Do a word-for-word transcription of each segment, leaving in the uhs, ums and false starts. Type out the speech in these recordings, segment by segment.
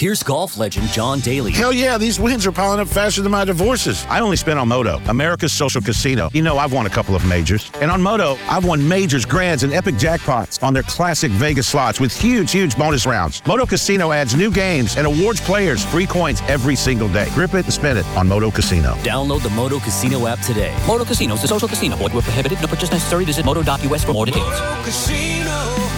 Here's golf legend John Daly. Hell yeah, these wins are piling up faster than my divorces. I only spent on Moto, America's social casino. You know, I've won a couple of majors. And on Moto, I've won majors, grands, and epic jackpots on their classic Vegas slots with huge, huge bonus rounds. Moto Casino adds new games and awards players free coins every single day. Grip it and spin it on Moto Casino. Download the Moto Casino app today. Moto Casino is a social casino. Void where prohibited. No purchase necessary. Visit moto dot u s for more details. Moto Casino,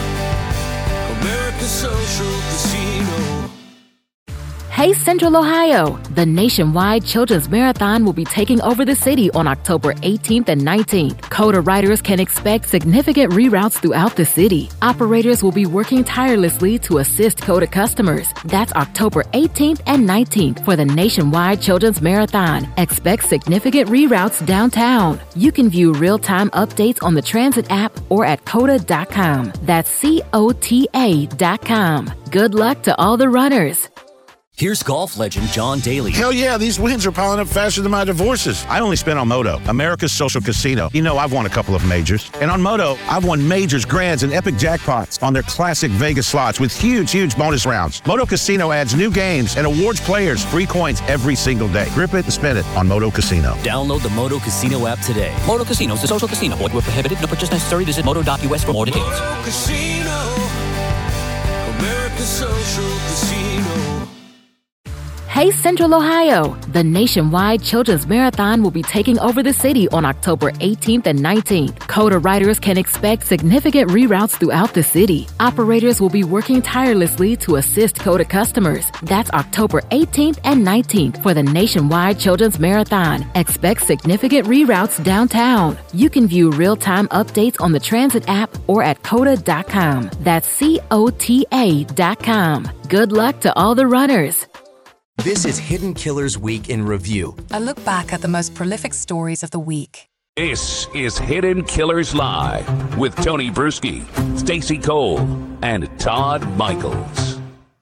America's social casino. Hey Central Ohio! The nationwide Children's Marathon will be taking over the city on October eighteenth and nineteenth. COTA riders can expect significant reroutes throughout the city. Operators will be working tirelessly to assist COTA customers. That's October eighteenth and nineteenth for the nationwide Children's Marathon. Expect significant reroutes downtown. You can view real-time updates on the transit app or at cota dot com. That's C O T A dot com. Good luck to all the runners. Here's golf legend John Daly. Hell yeah, these wins are piling up faster than my divorces. I only spent on Moto, America's social casino. You know, I've won a couple of majors. And on Moto, I've won majors, grands, and epic jackpots on their classic Vegas slots with huge, huge bonus rounds. Moto Casino adds new games and awards players free coins every single day. Grip it and spin it on Moto Casino. Download the Moto Casino app today. Moto Casino is a social casino. Void where prohibited. No purchase necessary. Visit moto dot u s for more details. Moto Casino, America's social casino. Hey Central Ohio! The nationwide Children's Marathon will be taking over the city on October eighteenth and nineteenth. COTA riders can expect significant reroutes throughout the city. Operators will be working tirelessly to assist COTA customers. That's October eighteenth and nineteenth for the nationwide Children's Marathon. Expect significant reroutes downtown. You can view real-time updates on the transit app or at cota dot com. That's C O T A dot com. Good luck to all the runners. This is Hidden Killers Week in Review. A look back at the most prolific stories of the week. This is Hidden Killers Live with Tony Bruschi, Stacey Cole, and Todd Michaels.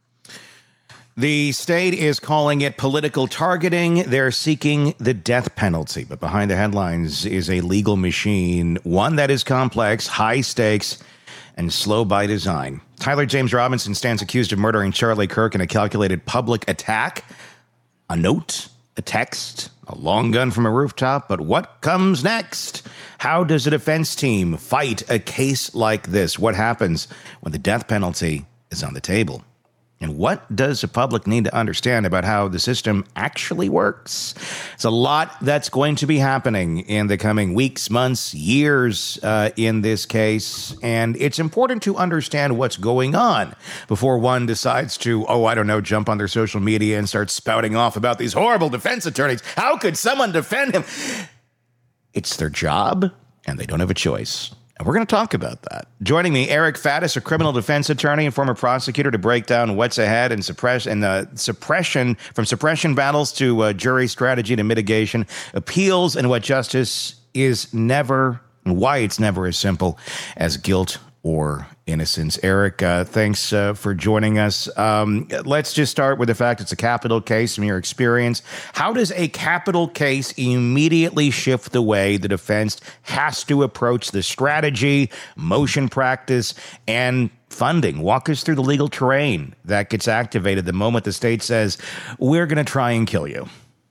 The state is calling it political targeting. They're seeking the death penalty. But behind the headlines is a legal machine, one that is complex, high stakes, and slow by design. Tyler James Robinson stands accused of murdering Charlie Kirk in a calculated public attack. A note, a text, a long gun from a rooftop. But what comes next? How does a defense team fight a case like this? What happens when the death penalty is on the table? And what does the public need to understand about how the system actually works? It's a lot that's going to be happening in the coming weeks, months, years uh, in this case. And it's important to understand what's going on before one decides to, oh, I don't know, jump on their social media and start spouting off about these horrible defense attorneys. How could someone defend him? It's their job, and they don't have a choice. And we're going to talk about that. Joining me, Eric Faddis, a criminal defense attorney and former prosecutor, to break down what's ahead and suppress and uh, suppression from suppression battles to uh, jury strategy to mitigation, appeals, and what justice is never and why it's never as simple as guilt or innocence. Eric, uh, thanks uh, for joining us. Um, let's just start with the fact it's a capital case from your experience. How does a capital case immediately shift the way the defense has to approach the strategy, motion practice, and funding? Walk us through the legal terrain that gets activated the moment the state says, we're going to try and kill you.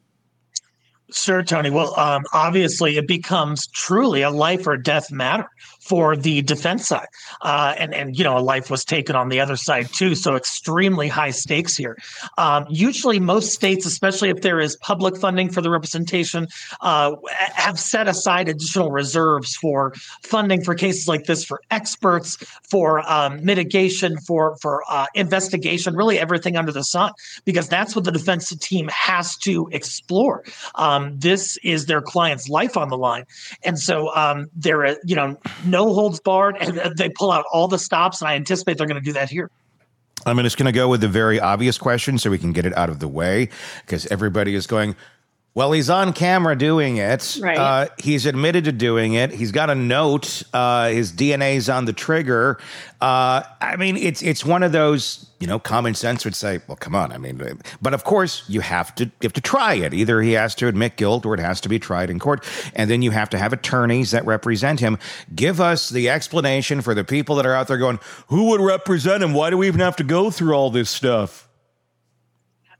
Sure, Tony. Well, um, obviously, it becomes truly a life or death matter for the defense side. Uh, and, and, you know, a life was taken on the other side, too. So extremely high stakes here. Um, usually most states, especially if there is public funding for the representation, uh, have set aside additional reserves for funding for cases like this, for experts, for um, mitigation, for, for uh, investigation, really everything under the sun, because that's what the defense team has to explore. Um, this is their client's life on the line. And so um, there are, you know, no holds barred, and they pull out all the stops, and I anticipate they're going to do that here. I'm just going to go with the very obvious question so we can get it out of the way, because everybody is going, well, he's on camera doing it. Right. Uh, he's admitted to doing it. He's got a note. Uh, his D N A is on the trigger. Uh, I mean, it's it's one of those, you know, common sense would say, well, come on. I mean, but of course, you have to you have to try it. Either he has to admit guilt or it has to be tried in court. And then you have to have attorneys that represent him. Give us the explanation for the people that are out there going, who would represent him? Why do we even have to go through all this stuff?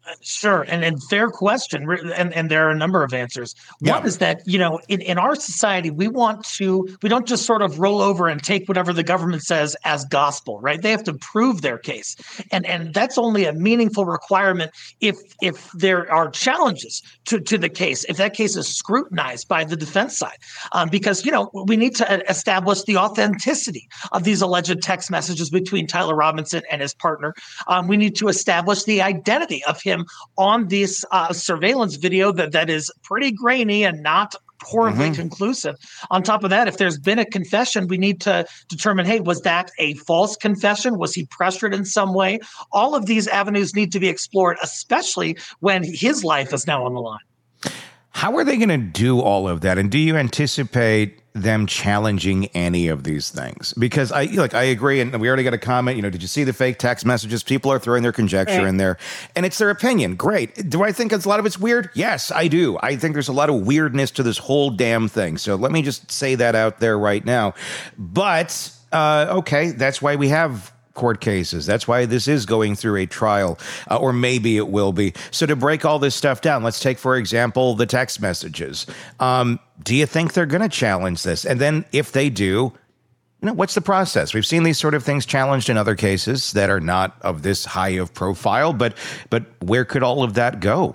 Sure. And, and fair question. And, and there are a number of answers. Yeah. One is that, you know, in, in our society, we want to, we don't just sort of roll over and take whatever the government says as gospel, right? They have to prove their case. And, and that's only a meaningful requirement if, if there are challenges to, to the case, if that case is scrutinized by the defense side. Um, because, you know, we need to establish the authenticity of these alleged text messages between Tyler Robinson and his partner. Um, we need to establish the identity of him on this uh, surveillance video that, that is pretty grainy and not horribly mm-hmm. conclusive. On top of that, if there's been a confession, we need to determine, hey, was that a false confession? Was he pressured in some way? All of these avenues need to be explored, especially when his life is now on the line. How are they going to do all of that? And do you anticipate them challenging any of these things? Because I like I agree, and we already got a comment, you know, did you see the fake text messages? People are throwing their conjecture right in there, and it's their opinion. Great. Do I think it's a lot of it's weird? Yes, I do. I think there's a lot of weirdness to this whole damn thing. So let me just say that out there right now. But, uh, okay, that's why we have court cases. That's why this is going through a trial, uh, or maybe it will be. So to break all this stuff down, let's take, for example, the text messages. Um, do you think they're going to challenge this? And then if they do, you know, what's the process? We've seen these sort of things challenged in other cases that are not of this high of profile, but but where could all of that go?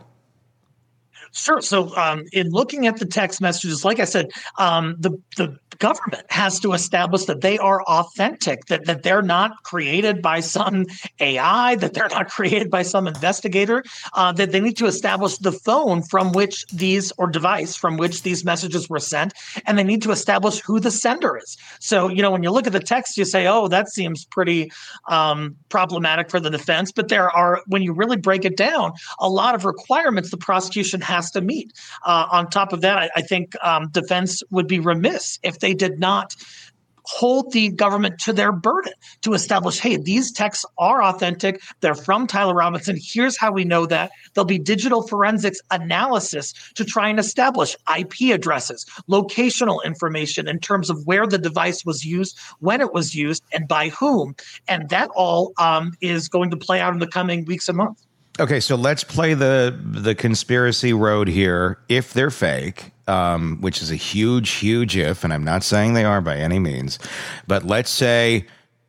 Sure. So um, in looking at the text messages, like I said, um, the the government has to establish that they are authentic, that, that they're not created by some A I, that they're not created by some investigator, uh, that they need to establish the phone from which these, or device from which these messages were sent, and they need to establish who the sender is. So, you know, when you look at the text, you say, oh, that seems pretty um, problematic for the defense. But there are, when you really break it down, a lot of requirements the prosecution has to meet. Uh, on top of that, I, I think um, defense would be remiss if they did not hold the government to their burden to establish, hey, these texts are authentic. They're from Tyler Robinson. Here's how we know that. There'll be digital forensics analysis to try and establish I P addresses, locational information in terms of where the device was used, when it was used, and by whom. And that all um, is going to play out in the coming weeks and months. Okay, so let's play the the conspiracy road here. If they're fake, um, which is a huge, huge if, and I'm not saying they are by any means, but let's say,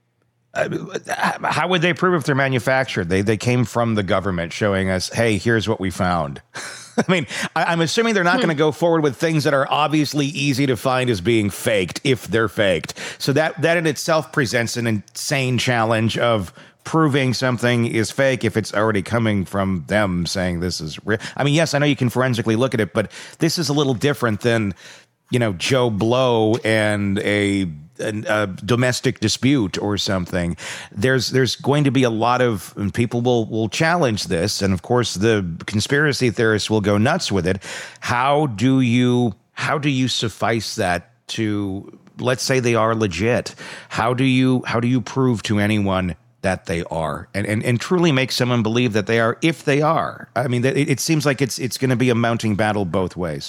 uh, how would they prove if they're manufactured? They they came from the government showing us, hey, here's what we found. I mean, I, I'm assuming they're not hmm. going to go forward with things that are obviously easy to find as being faked if they're faked. So that that in itself presents an insane challenge of proving something is fake if it's already coming from them saying this is real. I mean, yes, I know you can forensically look at it, but this is a little different than, you know, Joe Blow and a, a, a domestic dispute or something. There's there's going to be a lot of, and people will will challenge this, and of course the conspiracy theorists will go nuts with it. How do you how do you suffice that to, let's say they are legit? How do you how do you prove to anyone that they are, and, and and truly make someone believe that they are, if they are? I mean, it, it seems like it's it's going to be a mounting battle both ways.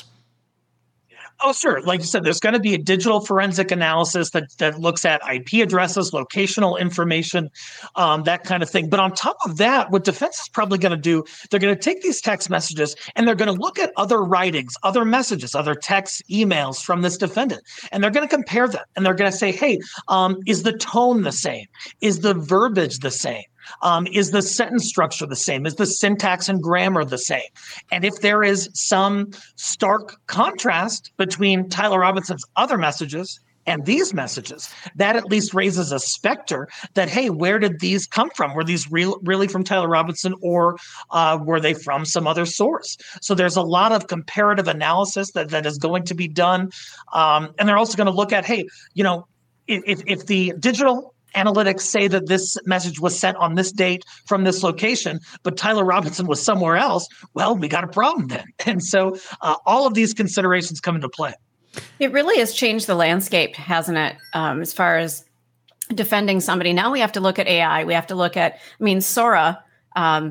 Oh, sure. Like you said, there's going to be a digital forensic analysis that, that looks at I P addresses, locational information, um, that kind of thing. But on top of that, what defense is probably going to do, they're going to take these text messages and they're going to look at other writings, other messages, other texts, emails from this defendant, and they're going to compare them. And they're going to say, hey, um, is the tone the same? Is the verbiage the same? Um, is the sentence structure the same? Is the syntax and grammar the same? And if there is some stark contrast between Tyler Robinson's other messages and these messages, that at least raises a specter that, hey, where did these come from? Were these real, really from Tyler Robinson, or uh, were they from some other source? So there's a lot of comparative analysis that, that is going to be done. Um, and they're also going to look at, hey, you know, if, if the digital analytics say that this message was sent on this date from this location, but Tyler Robinson was somewhere else, well, we got a problem then. And so uh, all of these considerations come into play. It really has changed the landscape, hasn't it? Um, as far as defending somebody. Now we have to look at A I. We have to look at, I mean, Sora, um,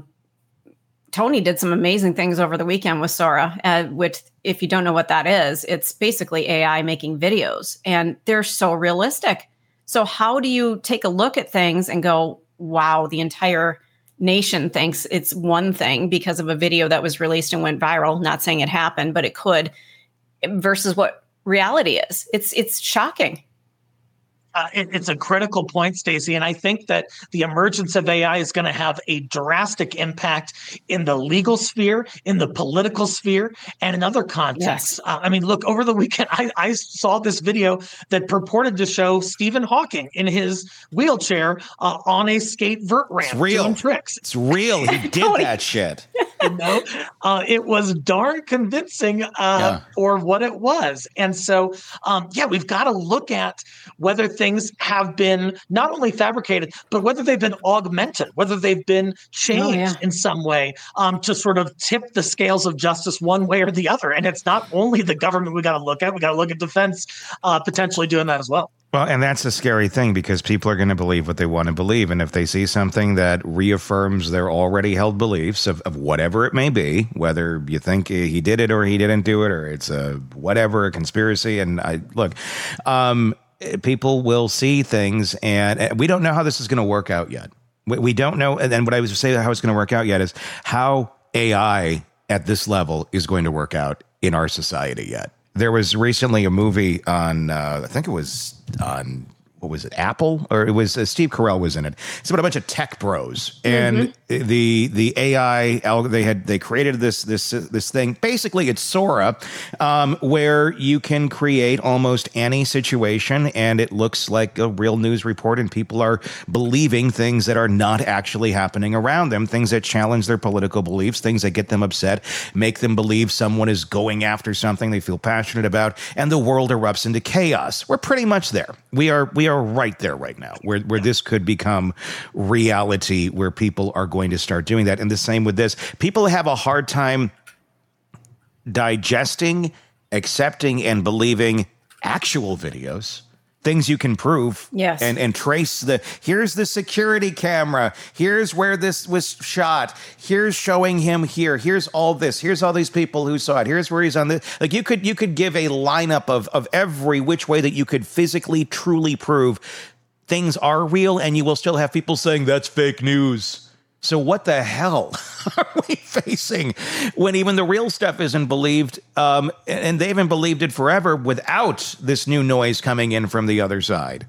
Tony did some amazing things over the weekend with Sora, uh, which, if you don't know what that is, it's basically A I making videos, and they're so realistic. So how do you take a look at things and go, wow, the entire nation thinks it's one thing because of a video that was released and went viral. Not saying it happened, but it could, versus what reality is. It's it's shocking. Uh, it, it's a critical point, Stacey, and I think that the emergence of A I is going to have a drastic impact in the legal sphere, in the political sphere, and in other contexts. Yes. Uh, I mean, look, over the weekend, I, I saw this video that purported to show Stephen Hawking in his wheelchair uh, on a skate vert ramp It's real. doing tricks. It's real. He did No, that shit. You know, uh, it was darn convincing uh, Yeah. for what it was. And so, um, yeah, we've got to look at whether things have been not only fabricated, but whether they've been augmented, whether they've been changed Oh, yeah. in some way um, to sort of tip the scales of justice one way or the other. And it's not only the government we got to look at, we got to look at defense uh, potentially doing that as well. Well, and that's a scary thing because people are going to believe what they want to believe. And if they see something that reaffirms their already held beliefs of, of whatever it may be, whether you think he did it or he didn't do it, or it's a whatever, a conspiracy. And I look, um, people will see things, and, and we don't know how this is going to work out yet. We, we don't know. And then what I was saying how it's going to work out yet is how A I at this level is going to work out in our society yet. There was recently a movie on, uh, I think it was on, what was it, Apple? Or it was, uh, Steve Carell was in it. It's about a bunch of tech bros. And mm-hmm. the the A I, they had they created this this this thing. Basically, it's Sora, um, where you can create almost any situation, and it looks like a real news report, and people are believing things that are not actually happening around them, things that challenge their political beliefs, things that get them upset, make them believe someone is going after something they feel passionate about, and the world erupts into chaos. We're pretty much there. We are we are right there right now, where where this could become reality, where people are going to start doing that. And the same with this. People have a hard time digesting, accepting, and believing actual videos, things you can prove. Yes. And, and trace the, here's the security camera. Here's where this was shot. Here's showing him here. Here's all this. Here's all these people who saw it. Here's where he's on the, like you could, you could give a lineup of, of every which way that you could physically, truly prove things are real, and you will still have people saying that's fake news. So what the hell are we facing when even the real stuff isn't believed, um, and they haven't believed it forever without this new noise coming in from the other side?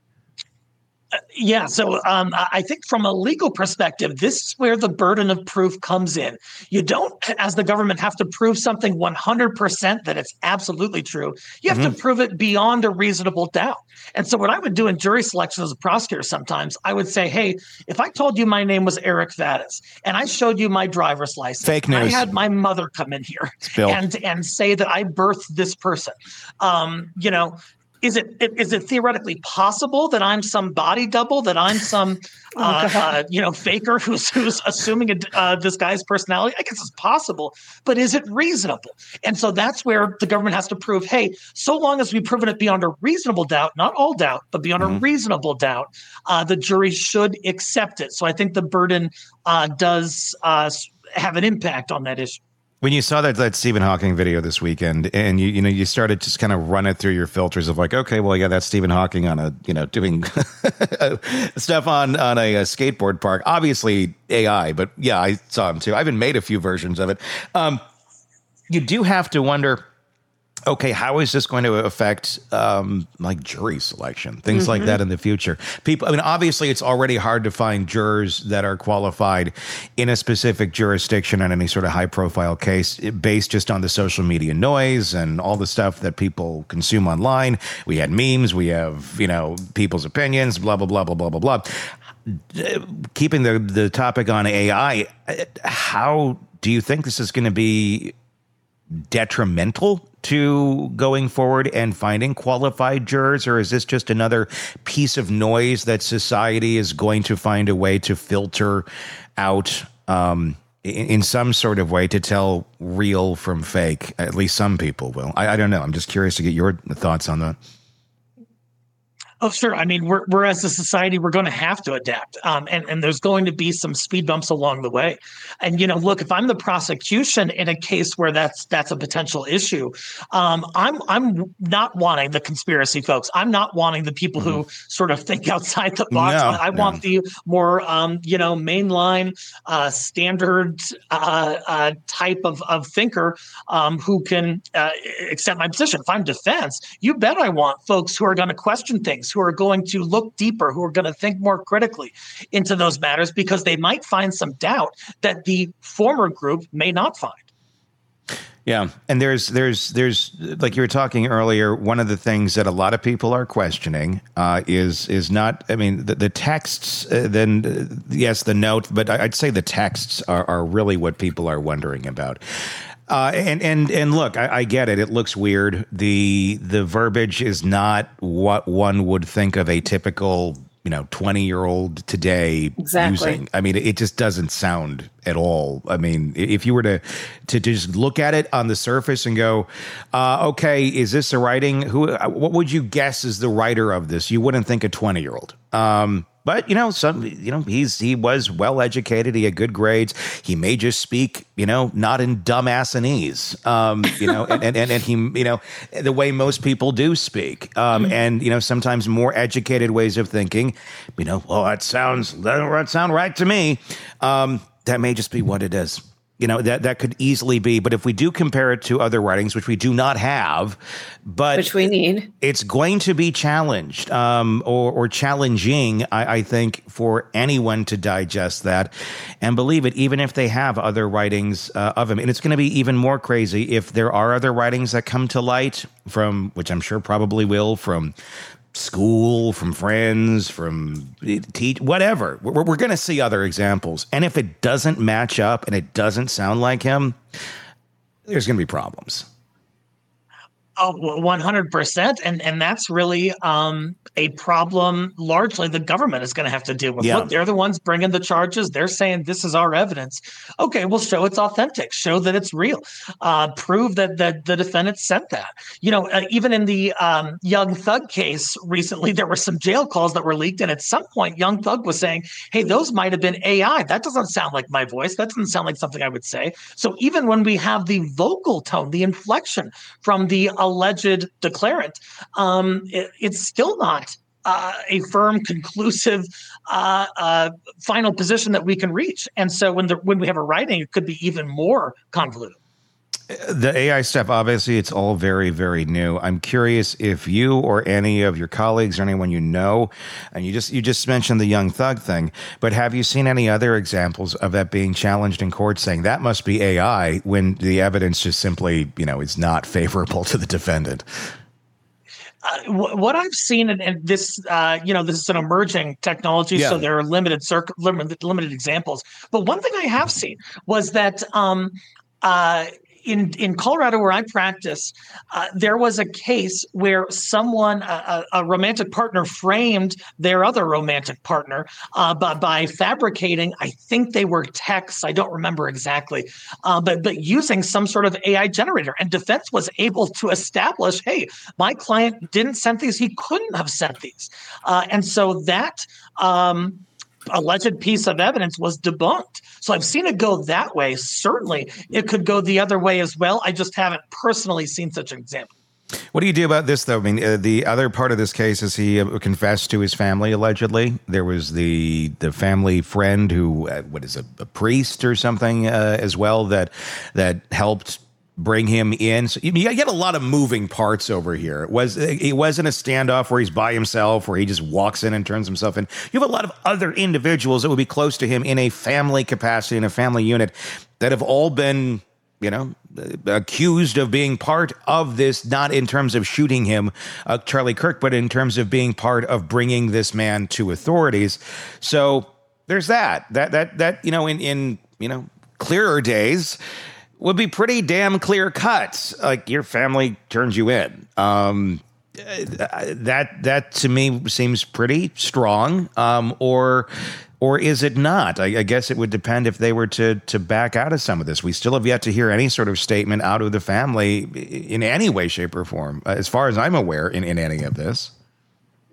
Uh, yeah, so um, I think from a legal perspective, this is where the burden of proof comes in. You don't, as the government, have to prove something one hundred percent that it's absolutely true. You have mm-hmm. to prove it beyond a reasonable doubt. And so what I would do in jury selection as a prosecutor sometimes, I would say, hey, if I told you my name was Eric Vadas and I showed you my driver's license, fake news. I had my mother come in here and, and say that I birthed this person, um, you know, Is it is it theoretically possible that I'm some body double, that I'm some uh, uh, you know faker who's who's assuming a uh, disguised personality? I guess it's possible, but is it reasonable? And so that's where the government has to prove, hey, so long as we've proven it beyond a reasonable doubt, not all doubt, but beyond mm-hmm. a reasonable doubt, uh, the jury should accept it. So I think the burden uh, does uh, have an impact on that issue. When you saw that that Stephen Hawking video this weekend, and you you know you started to just kind of run it through your filters of like, okay, well, yeah, that's Stephen Hawking on a you know doing stuff on on a, a skateboard park, obviously A I, but yeah, I saw him too. I've even made a few versions of it. Um, you do have to wonder, okay, how is this going to affect um, like jury selection, things mm-hmm. like that in the future? People, I mean, obviously, it's already hard to find jurors that are qualified in a specific jurisdiction on any sort of high-profile case, based just on the social media noise and all the stuff that people consume online. We had memes, we have you know people's opinions, blah blah blah blah blah blah blah. Keeping the the topic on A I, how do you think this is going to be detrimental to going forward and finding qualified jurors, or is this just another piece of noise that society is going to find a way to filter out um, in, in some sort of way to tell real from fake? At least some people will. I, I don't know. I'm just curious to get your thoughts on that. Oh, sure. I mean, we're, we're as a society, we're going to have to adapt. Um, and, and there's going to be some speed bumps along the way. And, you know, look, if I'm the prosecution in a case where that's that's a potential issue, um, I'm I'm not wanting the conspiracy folks. I'm not wanting the people mm-hmm. who sort of think outside the box. No, I, I no. want the more, um, you know, mainline, uh, standard uh, uh, type of, of thinker um, who can uh, accept my position. If I'm defense, you bet I want folks who are going to question things, who are going to look deeper, who are going to think more critically into those matters, because they might find some doubt that the former group may not find. Yeah, and there's there's there's like you were talking earlier. One of the things that a lot of people are questioning uh, is is not. I mean, the, the texts. Uh, then uh, yes, the note, but I'd say the texts are, are really what people are wondering about. Uh, and and and look, I, I get it. It looks weird. The the verbiage is not what one would think of a typical, you know, twenty year old today exactly. using. I mean, it just doesn't sound at all. I mean, if you were to to just look at it on the surface and go, uh, okay, is this a writing? Who? What would you guess is the writer of this? You wouldn't think a twenty year old. Um, But, you know, some, you know, he's he was well educated. He had good grades. He may just speak, you know, not in dumbassanese, um, you know, and, and, and, and he, you know, the way most people do speak. Um, mm-hmm. And, you know, sometimes more educated ways of thinking, you know, well, that sounds, that doesn't sound right to me. Um, that may just be what it is. You know, that, that could easily be. But if we do compare it to other writings, which we do not have, but which we need, it's going to be challenged um, or, or challenging, I, I think, for anyone to digest that and believe it, even if they have other writings uh, of him. And it's going to be even more crazy if there are other writings that come to light from, which I'm sure probably will, from school, from friends, from teach, whatever. We're, we're going to see other examples. And if it doesn't match up and it doesn't sound like him, there's going to be problems. Oh, one hundred percent. And and that's really um, a problem largely the government is going to have to deal with. Yeah. Look, they're the ones bringing the charges. They're saying this is our evidence. Okay, well, show it's authentic. Show that it's real. Uh, prove that, that the defendant sent that. You know, uh, even in the um, Young Thug case recently, there were some jail calls that were leaked. And at some point, Young Thug was saying, hey, those might have been A I. That doesn't sound like my voice. That doesn't sound like something I would say. So even when we have the vocal tone, the inflection from the alleged declarant, um, it, it's still not uh, a firm, conclusive, uh, uh, final position that we can reach. And so when the when we have a writing, it could be even more convoluted. The A I stuff, obviously, it's all very, very new. I'm curious if you or any of your colleagues or anyone you know, and you just you just mentioned the Young Thug thing, but have you seen any other examples of that being challenged in court, saying that must be A I when the evidence just simply, you know, is not favorable to the defendant? Uh, w- what I've seen, and, and this, uh, you know, this is an emerging technology, Yeah. so there are limited, circ- limited limited examples. But one thing I have seen was that um, uh, in in Colorado, where I practice, uh, there was a case where someone, a, a romantic partner, framed their other romantic partner uh, by, by fabricating, I think they were texts, I don't remember exactly, uh, but but using some sort of A I generator. And defense was able to establish, hey, my client didn't send these, he couldn't have sent these. Uh, and so that um, alleged piece of evidence was debunked. So I've seen it go that way. Certainly, it could go the other way as well. I just haven't personally seen such an example. What do you do about this, though? I mean, uh, the other part of this case is he uh, confessed to his family, allegedly. There was the the family friend who, uh, what is a, a priest or something uh, as well, that that helped bring him in. So you, you get a lot of moving parts over here. It was it wasn't a standoff where he's by himself, where he just walks in and turns himself in. You have a lot of other individuals that would be close to him in a family capacity, in a family unit, that have all been, you know, accused of being part of this, not in terms of shooting him, uh, Charlie Kirk, but in terms of being part of bringing this man to authorities. So there's that. That that that you know, in in you know clearer days, would be pretty damn clear cut. Like, your family turns you in. Um, that that to me seems pretty strong. Um, or or is it not? I, I guess it would depend if they were to to back out of some of this. We still have yet to hear any sort of statement out of the family in any way, shape, or form, as far as I'm aware, in, in any of this.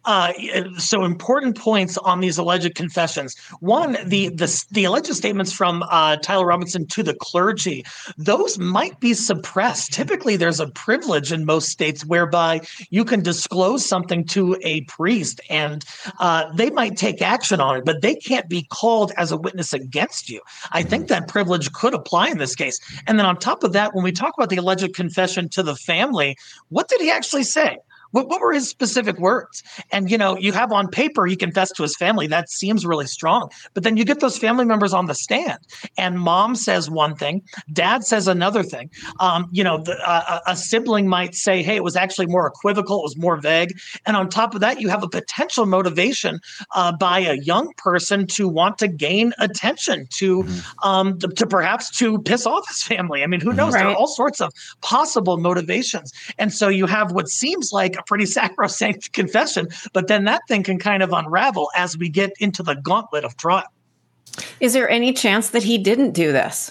Uh, so important points on these alleged confessions. One, the the, the alleged statements from uh, Tyler Robinson to the clergy, those might be suppressed. Typically, there's a privilege in most states whereby you can disclose something to a priest and uh, they might take action on it, but they can't be called as a witness against you. I think that privilege could apply in this case. And then on top of that, when we talk about the alleged confession to the family, what did he actually say? What, what were his specific words? And, you know, you have on paper, he confessed to his family. That seems really strong. But then you get those family members on the stand and mom says one thing, dad says another thing. Um, you know, the, uh, a sibling might say, hey, it was actually more equivocal. It was more vague. And on top of that, you have a potential motivation uh, by a young person to want to gain attention, to, mm-hmm. um, to, to perhaps to piss off his family. I mean, who knows? Right. There are all sorts of possible motivations. And so you have what seems like a pretty sacrosanct confession, but then that thing can kind of unravel as we get into the gauntlet of trial. Is there any chance that he didn't do this?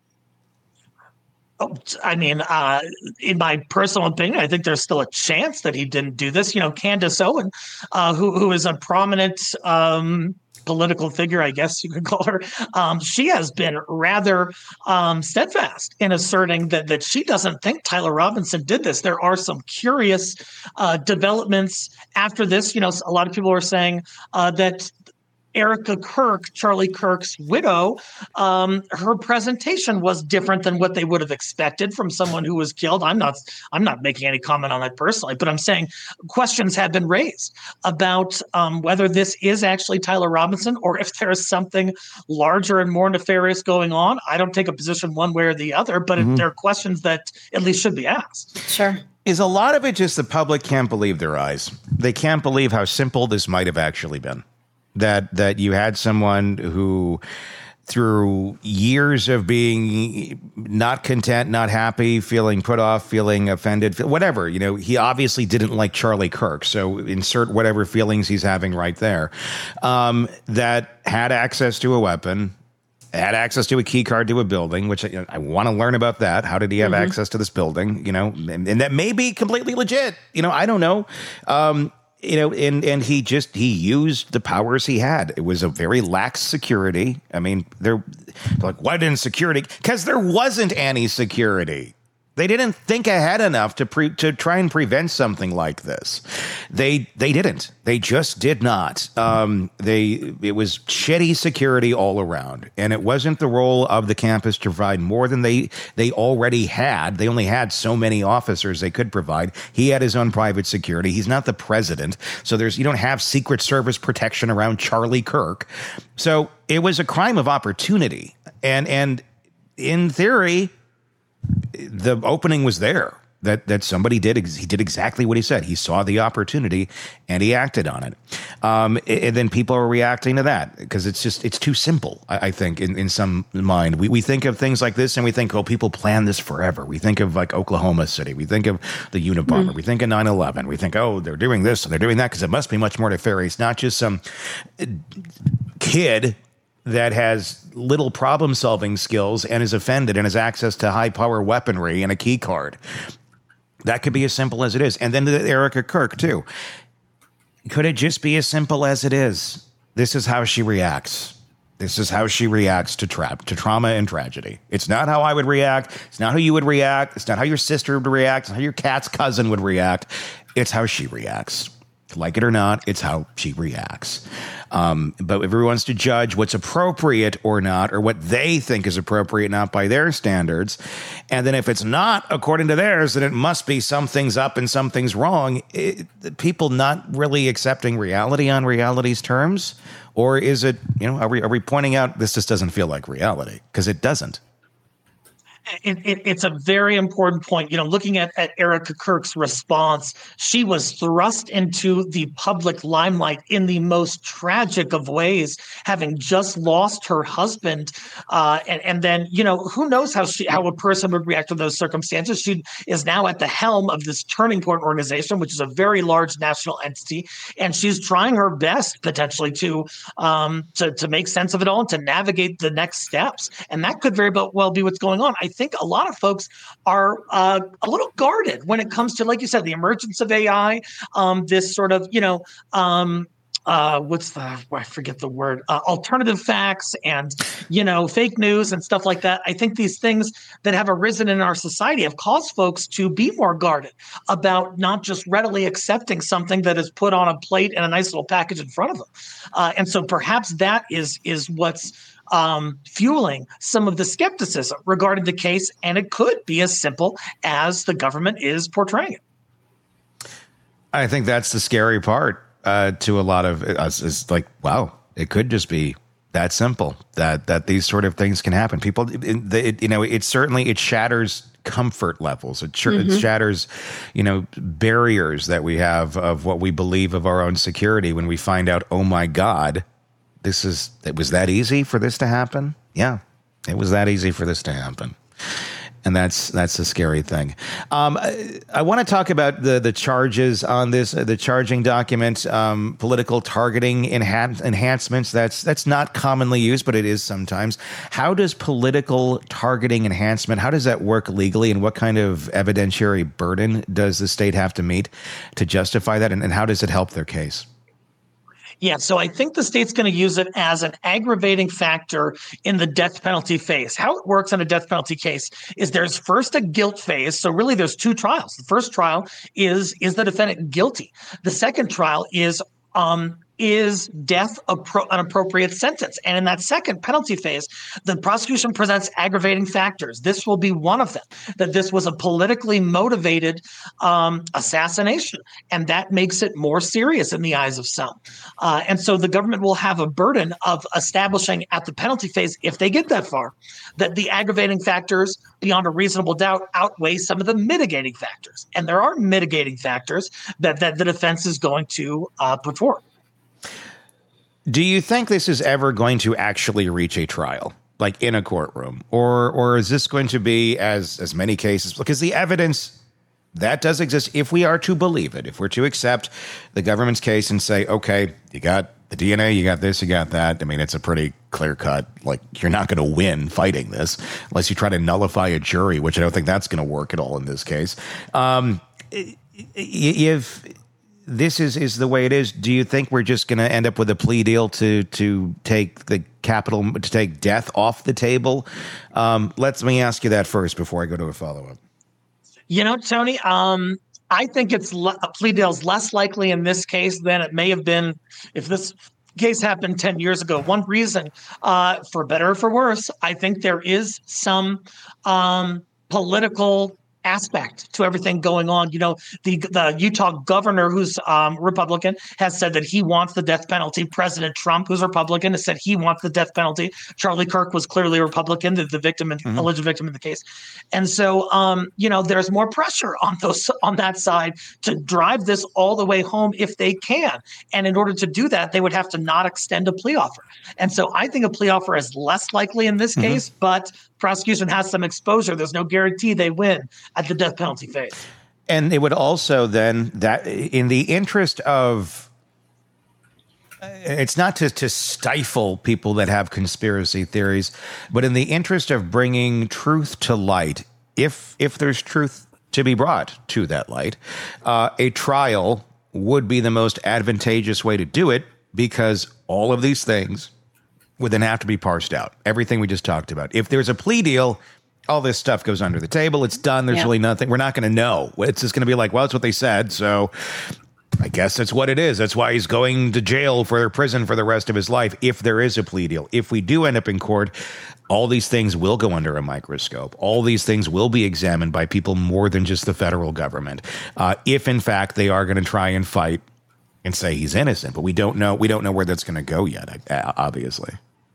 Oh, I mean, uh, in my personal opinion, I think there's still a chance that he didn't do this. You know, Candace Owen, uh, who who is a prominent um, political figure, I guess you could call her, um, she has been rather um, steadfast in asserting that that she doesn't think Tyler Robinson did this. There are some curious uh, developments after this. You know, a lot of people are saying uh, that Erica Kirk, Charlie Kirk's widow, um, her presentation was different than what they would have expected from someone who was killed. I'm not, I'm not making any comment on that personally, but I'm saying questions have been raised about um, whether this is actually Tyler Robinson or if there is something larger and more nefarious going on. I don't take a position one way or the other, but mm-hmm. it, there are questions that at least should be asked. Sure. Is a lot of it just the public can't believe their eyes? They can't believe how simple this might have actually been. That that you had someone who, through years of being not content, not happy, feeling put off, feeling offended, whatever, you know, he obviously didn't like Charlie Kirk. So insert whatever feelings he's having right there. Um, that had access to a weapon, had access to a key card to a building, which I, I want to learn about that. How did he have mm-hmm. access to this building? You know, and, and that may be completely legit. You know, I don't know. Um, You know, and, and he just, he used the powers he had. It was a very lax security. I mean, they're like, why didn't security? Because there wasn't any security. They didn't think ahead enough to pre, to try and prevent something like this. They they didn't. They just did not. Um, they it was shitty security all around, and it wasn't the role of the campus to provide more than they they already had. They only had so many officers they could provide. He had his own private security. He's not the president, so there's you don't have Secret Service protection around Charlie Kirk. So it was a crime of opportunity, and and in theory, the opening was there, that that somebody did, he did exactly what he said. He saw the opportunity and he acted on it. Um, and then people are reacting to that because it's just, it's too simple, I, I think, in, in some mind. We, we think of things like this and we think, oh, people plan this forever. We think of like Oklahoma City. We think of the Unabomber. Mm. We think of nine eleven. We think, oh, they're doing this and they're doing that because it must be much more nefarious, not just some kid that has little problem-solving skills and is offended and has access to high-power weaponry and a key card. That could be as simple as it is. And then the Erica Kirk, too. Could it just be as simple as it is? This is how she reacts. This is how she reacts to tra- to trauma and tragedy. It's not how I would react. It's not how you would react. It's not how your sister would react. It's not how your cat's cousin would react. It's how she reacts. Like it or not, it's how she reacts. Um, but if everyone wants to judge what's appropriate or not, or what they think is appropriate, not by their standards, and then if it's not according to theirs, then it must be something's up and something's wrong. It, people not really accepting reality on reality's terms, or is it, you know, are we are we pointing out this just doesn't feel like reality? Because it doesn't. It, it, it's a very important point. You know, looking at, at Erica Kirk's response, she was thrust into the public limelight in the most tragic of ways, having just lost her husband. Uh, and, and then, you know, who knows how she, how a person would react to those circumstances. She is now at the helm of this Turning Point organization, which is a very large national entity. And she's trying her best potentially to, um, to, to make sense of it all and to navigate the next steps. And that could very well be what's going on. I think a lot of folks are uh, a little guarded when it comes to, like you said, the emergence of A I, um, this sort of, you know, um, Uh, what's the, I forget the word, uh, alternative facts and, you know, fake news and stuff like that. I think these things that have arisen in our society have caused folks to be more guarded about not just readily accepting something that is put on a plate and a nice little package in front of them. Uh, and so perhaps that is, is what's um, fueling some of the skepticism regarding the case. And it could be as simple as the government is portraying it. I think that's the scary part. Uh, to a lot of us, is like, wow, it could just be that simple that that these sort of things can happen. People, it, it, you know, it certainly it shatters comfort levels. It, sh- mm-hmm. it shatters, you know, barriers that we have of what we believe of our own security when we find out, oh my God, this is it was that easy for this to happen. Yeah, it was that easy for this to happen. And that's that's a scary thing. Um, I, I want to talk about the the charges on this, uh, the charging document, um, political targeting enhan- enhancements. That's that's not commonly used, but it is sometimes. How does political targeting enhancement? How does that work legally, and what kind of evidentiary burden does the state have to meet to justify that? And, and how does it help their case? Yeah, so I think the state's going to use it as an aggravating factor in the death penalty phase. How it works in a death penalty case is there's first a guilt phase. So really there's two trials. The first trial is, is the defendant guilty? The second trial is, um, is death appro- an appropriate sentence? And in that second penalty phase, the prosecution presents aggravating factors. This will be one of them, that this was a politically motivated um, assassination, and that makes it more serious in the eyes of some. Uh, and so the government will have a burden of establishing at the penalty phase, if they get that far, that the aggravating factors beyond a reasonable doubt outweigh some of the mitigating factors. And there are mitigating factors that, that the defense is going to uh, put forward. Do you think this is ever going to actually reach a trial, like in a courtroom, or or is this going to be, as as many cases, because the evidence that does exist, if we are to believe it, if we're to accept the government's case and say, okay, you got the D N A, you got this, you got that. I mean, it's a pretty clear cut, like, you're not going to win fighting this unless you try to nullify a jury, which I don't think that's going to work at all in this case. Um, if this is, is the way it is, do you think we're just going to end up with a plea deal to to take the capital, to take death off the table? Um, let me ask you that first before I go to a follow-up. You know, Tony, um, I think it's le- a plea deal is less likely in this case than it may have been if this case happened ten years ago. One reason, uh, for better or for worse, I think there is some um, political aspect to everything going on. You know, the the Utah governor, who's um, Republican, has said that he wants the death penalty. President Trump, who's Republican, has said he wants the death penalty. Charlie Kirk was clearly a Republican, the, the victim, and mm-hmm. alleged victim in the case. And so, um, you know, there's more pressure on those on that side to drive this all the way home if they can. And in order to do that, they would have to not extend a plea offer. And so I think a plea offer is less likely in this mm-hmm. case, but prosecution has some exposure. There's no guarantee they win at the death penalty phase. And it would also then, that in the interest of, it's not to, to stifle people that have conspiracy theories, but in the interest of bringing truth to light, if if there's truth to be brought to that light, uh, a trial would be the most advantageous way to do it, because all of these things would then have to be parsed out. Everything we just talked about. If there's a plea deal, all this stuff goes under the table. It's done. There's yeah. really nothing. We're not going to know. It's just going to be like, well, it's what they said. So I guess that's what it is. That's why he's going to jail for prison for the rest of his life, if there is a plea deal. If we do end up in court, all these things will go under a microscope. All these things will be examined by people more than just the federal government. Uh, if, in fact, they are going to try and fight and say he's innocent. But we don't know. We don't know where that's going to go yet, obviously.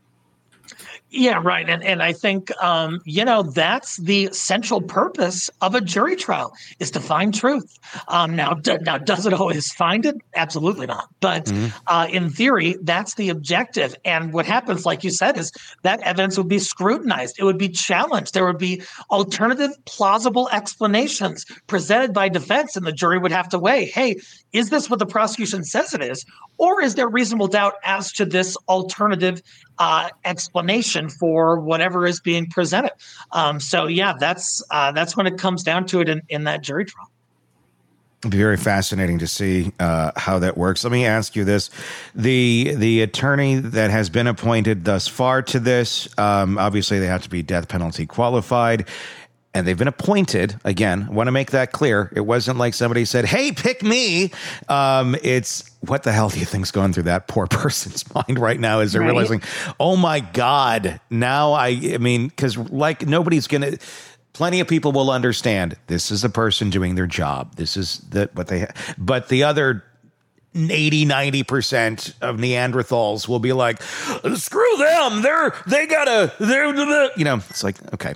Yeah, right. And and I think, um, you know, that's the central purpose of a jury trial, is to find truth. Um, now, d- now, does it always find it? Absolutely not. But mm-hmm. uh, in theory, that's the objective. And what happens, like you said, is that evidence would be scrutinized. It would be challenged. There would be alternative, plausible explanations presented by defense, and the jury would have to weigh, hey, is this what the prosecution says it is? Or is there reasonable doubt as to this alternative uh, explanation for whatever is being presented. Um, so yeah, that's uh, that's when it comes down to it in, in that jury trial. It'd be very fascinating to see uh, how that works. Let me ask you this: the the attorney that has been appointed thus far to this, um, obviously they have to be death penalty qualified. And they've been appointed. Again, I want to make that clear. It wasn't like somebody said, hey, pick me. Um, it's what the hell do you think's going through that poor person's mind right now as they're right. realizing, oh, my God, now I, I mean, because like nobody's going to. Plenty of people will understand this is a person doing their job. This is the, what they have. But the other eighty, ninety percent of Neanderthals will be like, screw them. They're, they gotta, they're, you know, it's like, okay.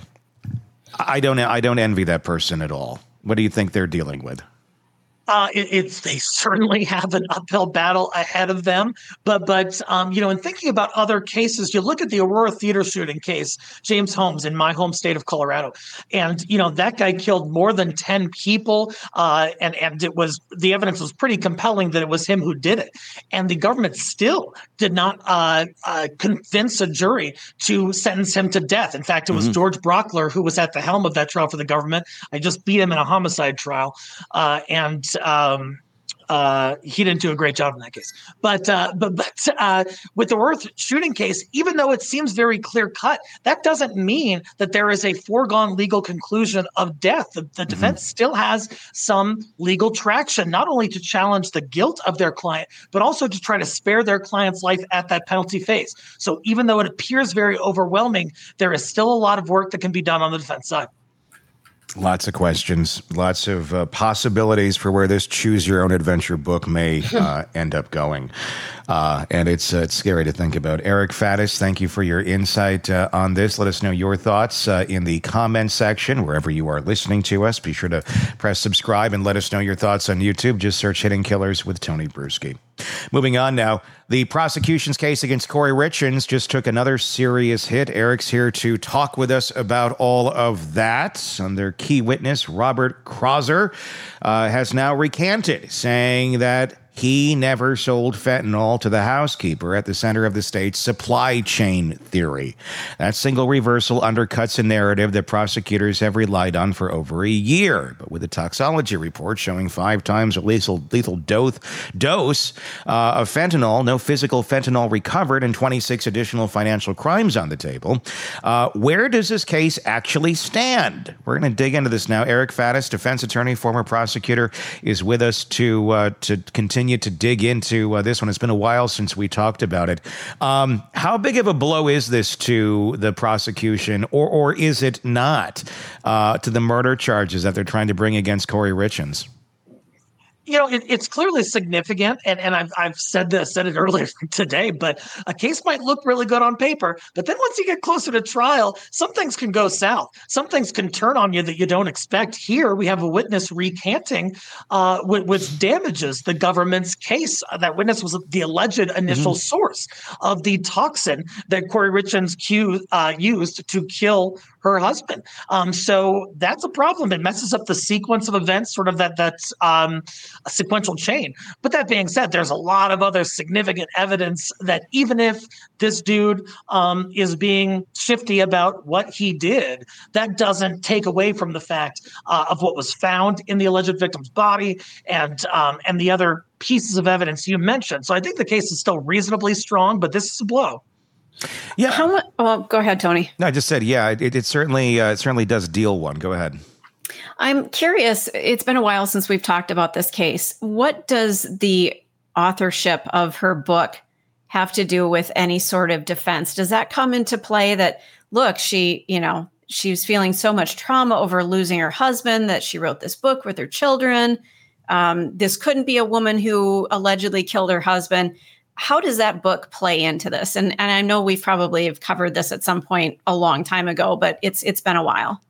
I don't, I don't envy that person at all. What do you think they're dealing with? Uh, it, it's they certainly have an uphill battle ahead of them, but but um, you know, in thinking about other cases, you look at the Aurora Theater shooting case, James Holmes in my home state of Colorado, and you know that guy killed more than ten people, uh, and and it was the evidence was pretty compelling that it was him who did it, and the government still did not uh, uh, convince a jury to sentence him to death. In fact, it was mm-hmm. George Brockler who was at the helm of that trial for the government. I just beat him in a homicide trial, uh, and Um, uh, he didn't do a great job in that case. But uh, but but uh, with the Worth shooting case, even though it seems very clear cut, that doesn't mean that there is a foregone legal conclusion of death. The, the mm-hmm. defense still has some legal traction, not only to challenge the guilt of their client, but also to try to spare their client's life at that penalty phase. So even though it appears very overwhelming, there is still a lot of work that can be done on the defense side. Lots of questions, lots of uh, possibilities for where this choose your own adventure book may uh, end up going. Uh, and it's, uh, it's scary to think about. Eric Faddis, thank you for your insight uh, on this. Let us know your thoughts uh, in the comment section, wherever you are listening to us. Be sure to press subscribe and let us know your thoughts on YouTube. Just search Hidden Killers with Tony Bruschi. Moving on now, the prosecution's case against Corey Richins just took another serious hit. Eric's here to talk with us about all of that. And their key witness, Robert Krauser, uh, has now recanted, saying that he never sold fentanyl to the housekeeper at the center of the state's supply chain theory. That single reversal undercuts a narrative that prosecutors have relied on for over a year. But with a toxology report showing five times a lethal, lethal dose, dose uh, of fentanyl, no physical fentanyl recovered, and twenty-six additional financial crimes on the table, uh, where does this case actually stand? We're going to dig into this now. Eric Faddis, defense attorney, former prosecutor, is with us to uh, to continue to dig into uh, this one. It's been a while since we talked about it. Um, how big of a blow is this to the prosecution, or or is it not, uh, to the murder charges that they're trying to bring against Corey Richins? You know, it, it's clearly significant, and, and I've I've said this, said it earlier today, but a case might look really good on paper, but then once you get closer to trial, some things can go south. Some things can turn on you that you don't expect. Here, we have a witness recanting, uh, which damages the government's case. That witness was the alleged initial mm-hmm. source of the toxin that Corey Richins Q, uh, used to kill her husband. Um, so that's a problem. It messes up the sequence of events, sort of that that's um, a sequential chain. But that being said, there's a lot of other significant evidence that even if this dude um, is being shifty about what he did, that doesn't take away from the fact uh, of what was found in the alleged victim's body and um, and the other pieces of evidence you mentioned. So I think the case is still reasonably strong, but this is a blow. Yeah. How much? Well, go ahead, Tony. No, I just said, yeah, it, it certainly uh, it certainly does deal one. Go ahead. I'm curious. It's been a while since we've talked about this case. What does the authorship of her book have to do with any sort of defense? Does that come into play that, look, she, you know, she was feeling so much trauma over losing her husband that she wrote this book with her children. Um, this couldn't be a woman who allegedly killed her husband. How does that book play into this? And and I know we probably have covered this at some point a long time ago, but it's it's been a while.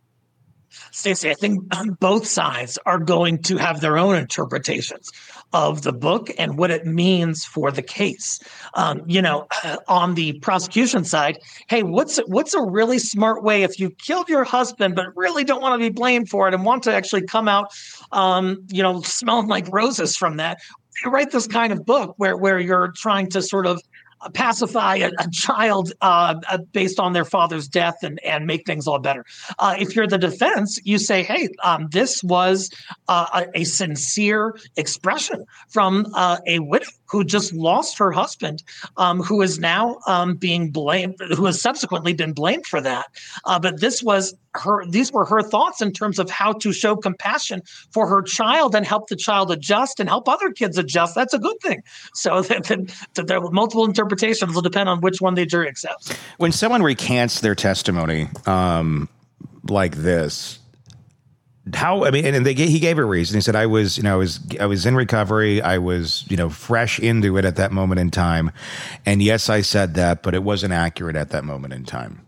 Stacey, I think both sides are going to have their own interpretations of the book and what it means for the case. Um, you know, on the prosecution side, hey, what's what's a really smart way if you killed your husband but really don't want to be blamed for it and want to actually come out, um, you know, smelling like roses from that? You write this kind of book where where you're trying to sort of pacify a, a child uh, uh, based on their father's death and, and make things all better. Uh, if you're the defense, you say, hey, um, this was uh, a, a sincere expression from uh, a widow who just lost her husband, um, who is now um, being blamed, who has subsequently been blamed for that. Uh, but this was her, these were her thoughts in terms of how to show compassion for her child and help the child adjust and help other kids adjust. That's a good thing. So that, that there are multiple interpretations will depend on which one the jury accepts. When someone recants their testimony um, like this, how, I mean, and they, he gave a reason. He said, I was, you know, I was, I was in recovery. I was, you know, fresh into it at that moment in time. And yes, I said that, but it wasn't accurate at that moment in time.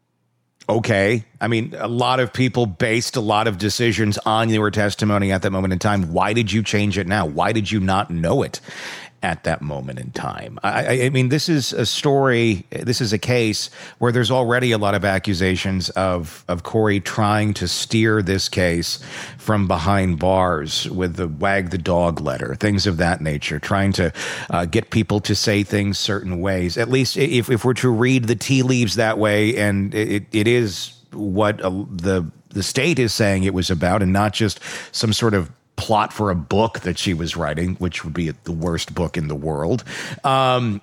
Okay. I mean, a lot of people based a lot of decisions on your testimony at that moment in time. Why did you change it now? Why did you not know it at that moment in time? I, I mean, this is a story. This is a case where there's already a lot of accusations of of Corey trying to steer this case from behind bars with the wag the dog letter, things of that nature, trying to uh, get people to say things certain ways. At least if, if we're to read the tea leaves that way, and it, it is what uh, the the state is saying it was about, and not just some sort of plot for a book that she was writing, which would be the worst book in the world. Um,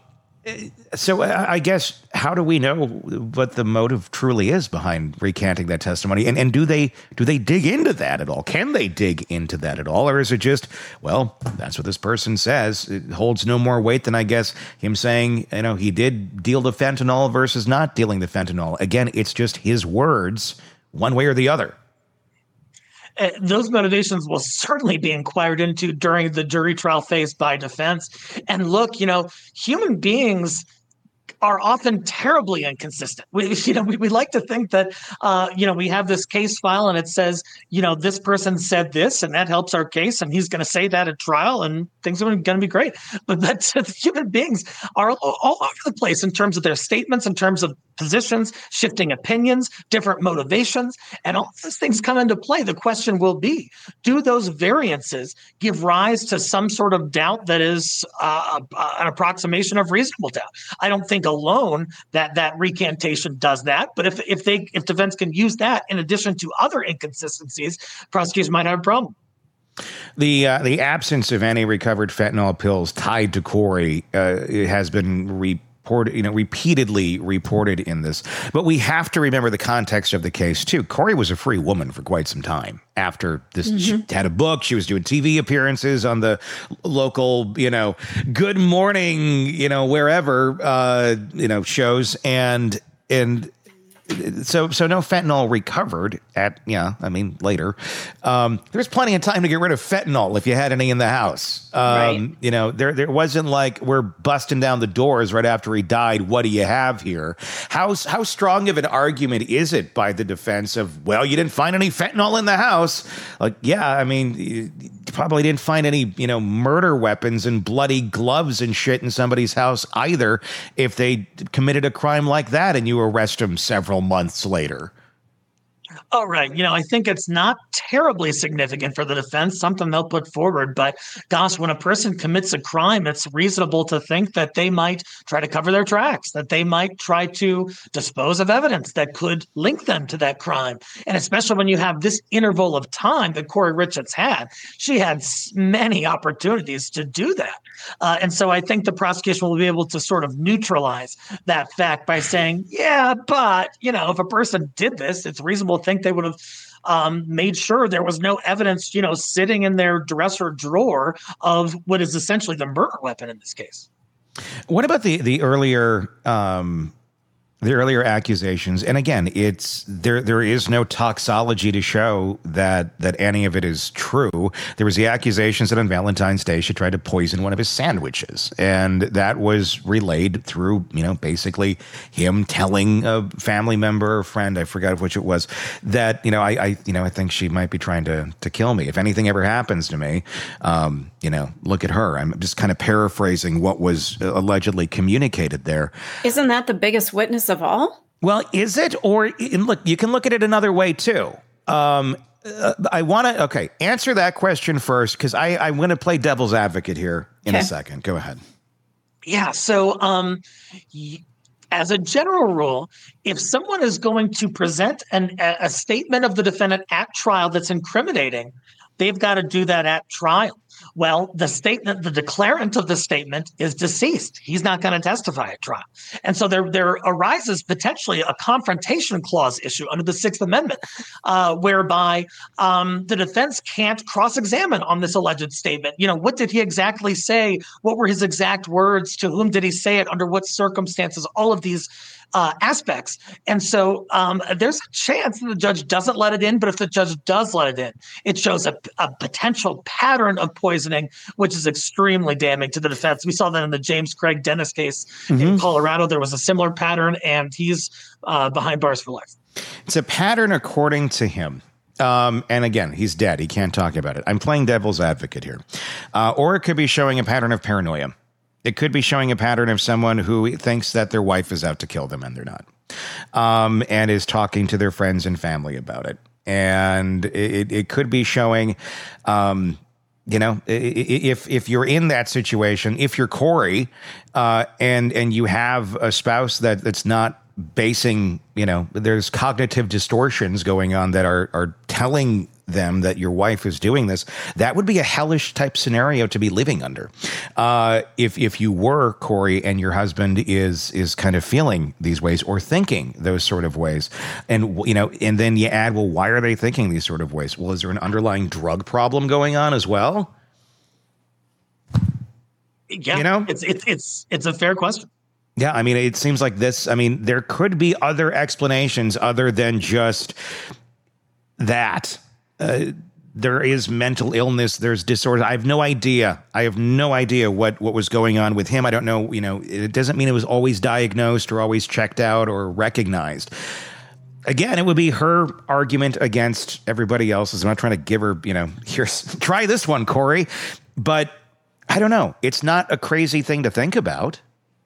so I guess, how do we know what the motive truly is behind recanting that testimony? And and do they do they dig into that at all? Can they dig into that at all? Or is it just, well, that's what this person says. It holds no more weight than, I guess, him saying, you know, he did deal the fentanyl versus not dealing the fentanyl. Again, it's just his words, one way or the other. Uh, those motivations will certainly be inquired into during the jury trial phase by defense. And look, you know, human beings are often terribly inconsistent. We, you know, we, we like to think that, uh, you know, we have this case file and it says, you know, this person said this and that helps our case, and he's going to say that at trial and things are going to be great. But, but human beings are all, all over the place in terms of their statements, in terms of positions, shifting opinions, different motivations, and all those things come into play. The question will be, do those variances give rise to some sort of doubt that is uh, an approximation of reasonable doubt? I don't think alone that that recantation does that, but if if they if defense can use that in addition to other inconsistencies, prosecution might have a problem. The uh, the absence of any recovered fentanyl pills tied to Corey uh, has been re- Reported, you know, repeatedly reported in this. But we have to remember the context of the case, too. Corey was a free woman for quite some time. After this, mm-hmm. she had a book. She was doing T V appearances on the local, you know, Good Morning, you know, wherever, uh, you know, shows. And, and, So, so no fentanyl recovered at, yeah, I mean, later. Um, there's plenty of time to get rid of fentanyl if you had any in the house. Um, right. You know, there, there wasn't like we're busting down the doors right after he died. What do you have here? How, how strong of an argument is it by the defense of, well, you didn't find any fentanyl in the house? Like, yeah, I mean, you probably didn't find any, you know, murder weapons and bloody gloves and shit in somebody's house either if they committed a crime like that and you arrest them several months later. Oh, right. You know, I think it's not terribly significant for the defense, something they'll put forward. But gosh, when a person commits a crime, it's reasonable to think that they might try to cover their tracks, that they might try to dispose of evidence that could link them to that crime. And especially when you have this interval of time that Corey Richards had, she had many opportunities to do that. Uh, and so I think the prosecution will be able to sort of neutralize that fact by saying, yeah, but, you know, if a person did this, it's reasonable to think they would have um, made sure there was no evidence, you know, sitting in their dresser drawer of what is essentially the murder weapon in this case. What about the the earlier um, the earlier accusations? And again, it's there. There is no toxology to show that that any of it is true. There was the accusations that on Valentine's Day she tried to poison one of his sandwiches, and that was relayed through, you know, basically him telling a family member or friend, I forgot which it was, that, you know, I, I you know, I think she might be trying to to kill me. If anything ever happens to me, um, you know, look at her. I'm just kind of paraphrasing what was allegedly communicated there. Isn't that the biggest witness of all? Well, is it? Or and look, you can look at it another way too. Um, uh, I want to, okay, answer that question first, because I, I'm going to play devil's advocate here in okay. a second. Go ahead. Yeah. So, um, y- as a general rule, if someone is going to present an, a, a statement of the defendant at trial that's incriminating, they've got to do that at trial. Well, the statement, the declarant of the statement is deceased. He's not going to testify at trial. And so there, there arises potentially a confrontation clause issue under the Sixth Amendment, uh, whereby um, the defense can't cross-examine on this alleged statement. You know, what did he exactly say? What were his exact words? To whom did he say it? Under what circumstances? All of these Uh, aspects. And so um, there's a chance that the judge doesn't let it in, but if the judge does let it in, it shows a, a potential pattern of poisoning, which is extremely damning to the defense. We saw that in the James Craig Dennis case mm-hmm. in Colorado. There was a similar pattern, and he's uh, behind bars for life. It's a pattern according to him. Um, and again, he's dead. He can't talk about it. I'm playing devil's advocate here. Uh, or it could be showing a pattern of paranoia. It could be showing a pattern of someone who thinks that their wife is out to kill them and they're not, um, and is talking to their friends and family about it. And it, it could be showing, um, you know, if if you're in that situation, if you're Corey, uh, and and you have a spouse that that's not basing, you know, there's cognitive distortions going on that are are telling them that your wife is doing this, that would be a hellish type scenario to be living under. Uh, if if you were Corey and your husband is is kind of feeling these ways or thinking those sort of ways, and you know, and then you add, well, why are they thinking these sort of ways? Well, is there an underlying drug problem going on as well? Yeah, you know, it's it's it's it's a fair question. Yeah, I mean, it seems like this. I mean, there could be other explanations other than just that. Uh, there is mental illness. There's disorder. I have no idea. I have no idea what, what was going on with him. I don't know. You know, it doesn't mean it was always diagnosed or always checked out or recognized. Again, it would be her argument against everybody else's. I'm not trying to give her, you know, here's try this one, Corey. But I don't know. It's not a crazy thing to think about.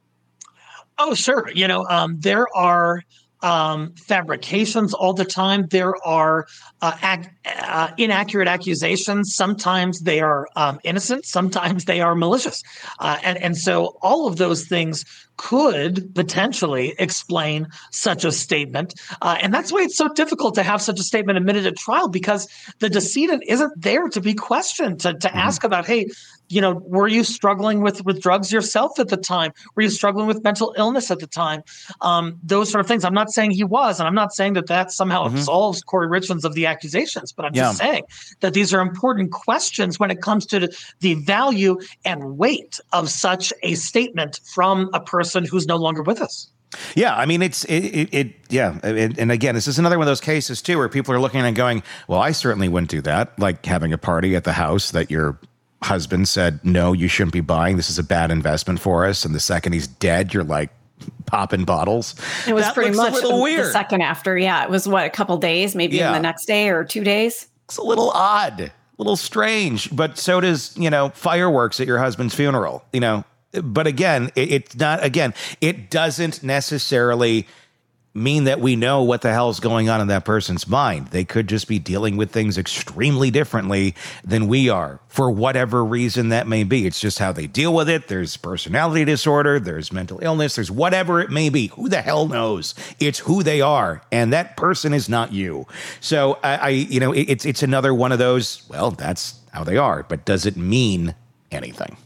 Oh, sure. You know, um, there are um, fabrications all the time. There are uh, ac- uh, inaccurate accusations. Sometimes they are um, innocent. Sometimes they are malicious. Uh, and, and so all of those things could potentially explain such a statement. Uh, and that's why it's so difficult to have such a statement admitted at trial, because the decedent isn't there to be questioned, to, to mm-hmm. ask about, hey, you know, were you struggling with, with drugs yourself at the time? Were you struggling with mental illness at the time? Um, those sort of things. I'm not saying he was, and I'm not saying that that somehow mm-hmm. absolves Corey Richlands of the accusations, but I'm yeah. just saying that these are important questions when it comes to the, the value and weight of such a statement from a person who's no longer with us. Yeah, I mean, it's it, it, it yeah. And, and again, this is another one of those cases, too, where people are looking and going, well, I certainly wouldn't do that. Like having a party at the house that your husband said, no, you shouldn't be buying. This is a bad investment for us. And the second he's dead, you're like popping bottles. It was that pretty much a little the, weird. the second after. Yeah, it was what, a couple days, maybe yeah. even the next day or two days. It's a little odd, a little strange. But so does, you know, fireworks at your husband's funeral, you know. But again, it, it's not, again, it doesn't necessarily mean that we know what the hell's going on in that person's mind. They could just be dealing with things extremely differently than we are, for whatever reason that may be. It's just how they deal with it. There's personality disorder, there's mental illness, there's whatever it may be. Who the hell knows? It's who they are, and that person is not you. So I, I you know, it, it's it's another one of those, well, that's how they are, but does it mean anything?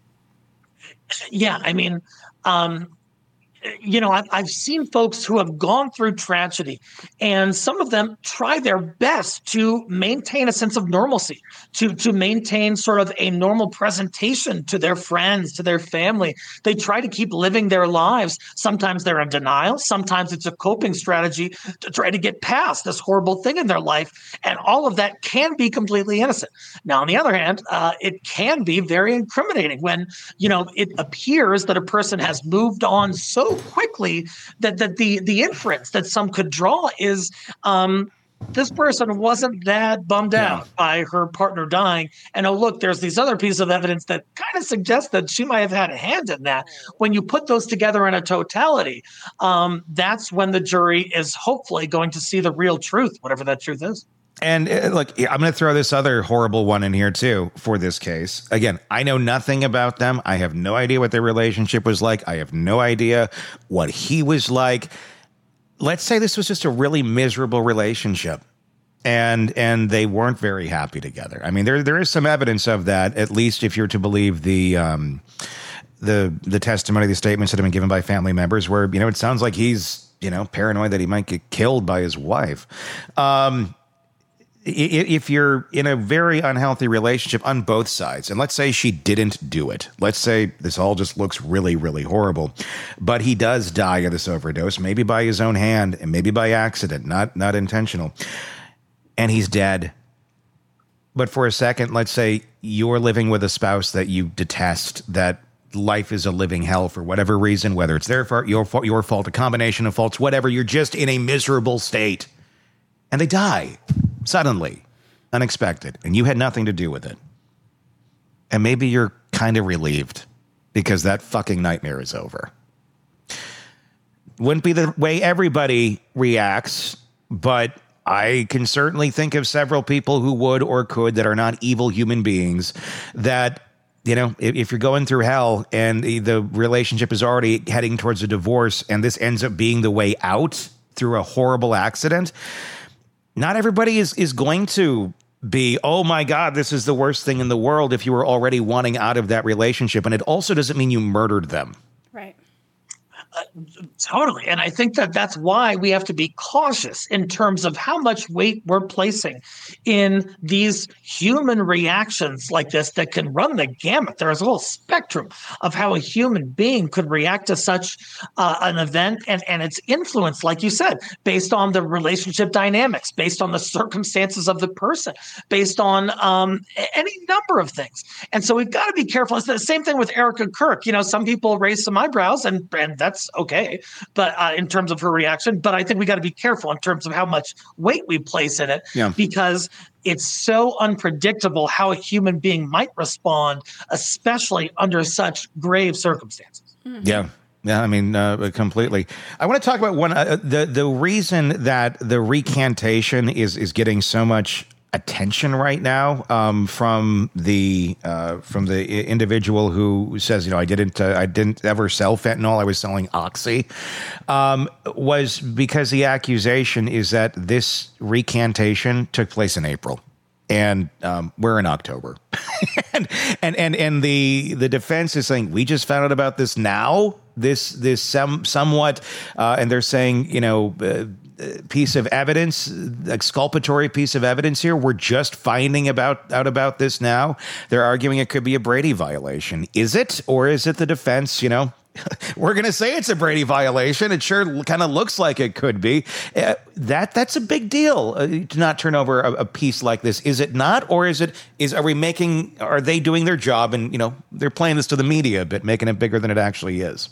Yeah, I mean, um, you know, I've, I've seen folks who have gone through tragedy, and some of them try their best to maintain a sense of normalcy, to to maintain sort of a normal presentation to their friends, to their family. They try to keep living their lives. Sometimes they're in denial. Sometimes it's a coping strategy to try to get past this horrible thing in their life. And all of that can be completely innocent. Now, on the other hand, uh, it can be very incriminating when, you know, it appears that a person has moved on so quickly that, that the the inference that some could draw is um, this person wasn't that bummed out yeah. by her partner dying. And oh, look, there's these other pieces of evidence that kind of suggest that she might have had a hand in that. When you put those together in a totality, um, that's when the jury is hopefully going to see the real truth, whatever that truth is. And uh, look, I'm going to throw this other horrible one in here too for this case. Again, I know nothing about them. I have no idea what their relationship was like. I have no idea what he was like. Let's say this was just a really miserable relationship, and and they weren't very happy together. I mean, there there is some evidence of that, at least if you're to believe the um, the the testimony, the statements that have been given by family members, where, you know, it sounds like he's, you know, paranoid that he might get killed by his wife. Um, if you're in a very unhealthy relationship on both sides, and let's say she didn't do it, let's say this all just looks really, really horrible, but he does die of this overdose, maybe by his own hand and maybe by accident, not not intentional, and he's dead. But for a second, let's say you're living with a spouse that you detest, that life is a living hell for whatever reason, whether it's their fault, your fault, your fault, a combination of faults, whatever, you're just in a miserable state, and they die. Suddenly, unexpected, and you had nothing to do with it. And maybe you're kind of relieved because that fucking nightmare is over. Wouldn't be the way everybody reacts, but I can certainly think of several people who would or could, that are not evil human beings, that, you know, if, if you're going through hell and the, the relationship is already heading towards a divorce and this ends up being the way out through a horrible accident, not everybody is, is going to be, oh my God, this is the worst thing in the world, if you were already wanting out of that relationship. And it also doesn't mean you murdered them. Right. Uh, totally. And I think that that's why we have to be cautious in terms of how much weight we're placing in these human reactions like this that can run the gamut. There's a whole spectrum of how a human being could react to such uh, an event, and, and its influence, like you said, based on the relationship dynamics, based on the circumstances of the person, based on um, any number of things. And so we've got to be careful. It's the same thing with Erica Kirk. You know, some people raise some eyebrows, and, and that's okay, but uh, in terms of her reaction, but I think we got to be careful in terms of how much weight we place in it, yeah. because it's so unpredictable how a human being might respond, especially under such grave circumstances. Mm-hmm. Yeah. Yeah, I mean, uh, completely. I want to talk about one, uh, the the reason that the recantation is is getting so much attention right now, um, from the uh, from the individual who says, you know, I didn't uh, I didn't ever sell fentanyl, I was selling Oxy, um, was because the accusation is that this recantation took place in April. And um, we're in October, and and and and the the defense is saying, we just found out about this now. This this some somewhat, uh, and they're saying, you know, uh, piece of evidence, exculpatory piece of evidence here. We're just finding about out about this now. They're arguing it could be a Brady violation. Is it, or is it the defense? You know, we're going to say it's a Brady violation. It sure kind of looks like it could be. Uh, that that's a big deal uh, to not turn over a, a piece like this. Is it not? Or is it, is, are we making, are they doing their job and, you know, they're playing this to the media a bit, making it bigger than it actually is?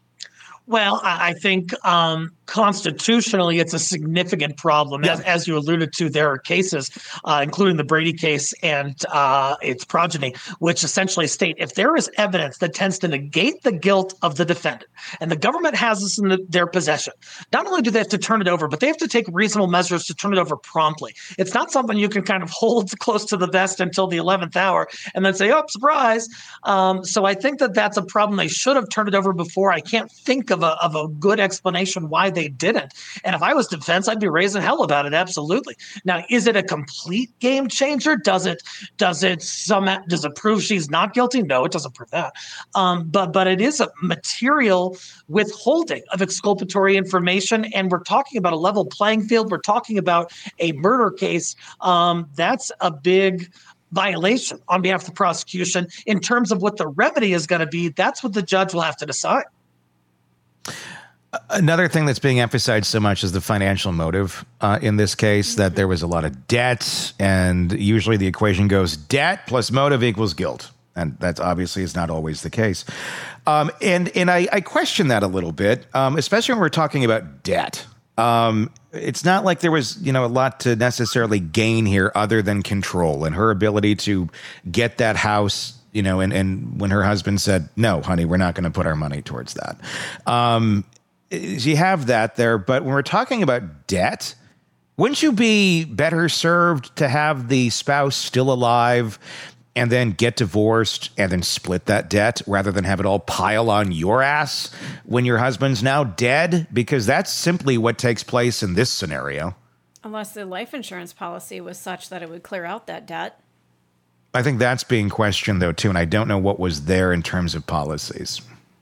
Well, I think um, constitutionally, it's a significant problem. Yeah. As, as you alluded to, there are cases, uh, including the Brady case and uh, its progeny, which essentially state if there is evidence that tends to negate the guilt of the defendant, and the government has this in the, their possession, not only do they have to turn it over, but they have to take reasonable measures to turn it over promptly. It's not something you can kind of hold close to the vest until the eleventh hour and then say, oh, surprise. Um, so I think that that's a problem. They should have turned it over before. I can't think of Of a, of a good explanation why they didn't. And if I was defense, I'd be raising hell about it. Absolutely. Now, is it a complete game changer? Does it, does it some, does it prove she's not guilty? No, it doesn't prove that. Um, but, but it is a material withholding of exculpatory information. And we're talking about a level playing field. We're talking about a murder case. Um, that's a big violation on behalf of the prosecution. In terms of what the remedy is going to be, that's what the judge will have to decide. Another thing that's being emphasized so much is the financial motive uh, in this case, that there was a lot of debt, and usually the equation goes debt plus motive equals guilt. And that obviously is not always the case. Um, and and I, I question that a little bit, um, especially when we're talking about debt. Um, it's not like there was, you know, a lot to necessarily gain here other than control and her ability to get that house, you know, and, and when her husband said, no, honey, we're not going to put our money towards that. Um, you have that there. But when we're talking about debt, Wouldn't you be better served to have the spouse still alive and then get divorced and then split that debt rather than have it all pile on your ass when your husband's now dead? Because that's simply what takes place in this scenario. Unless the life insurance policy was such that it would clear out that debt. I think that's being questioned, though, too, and I don't know what was there in terms of policies.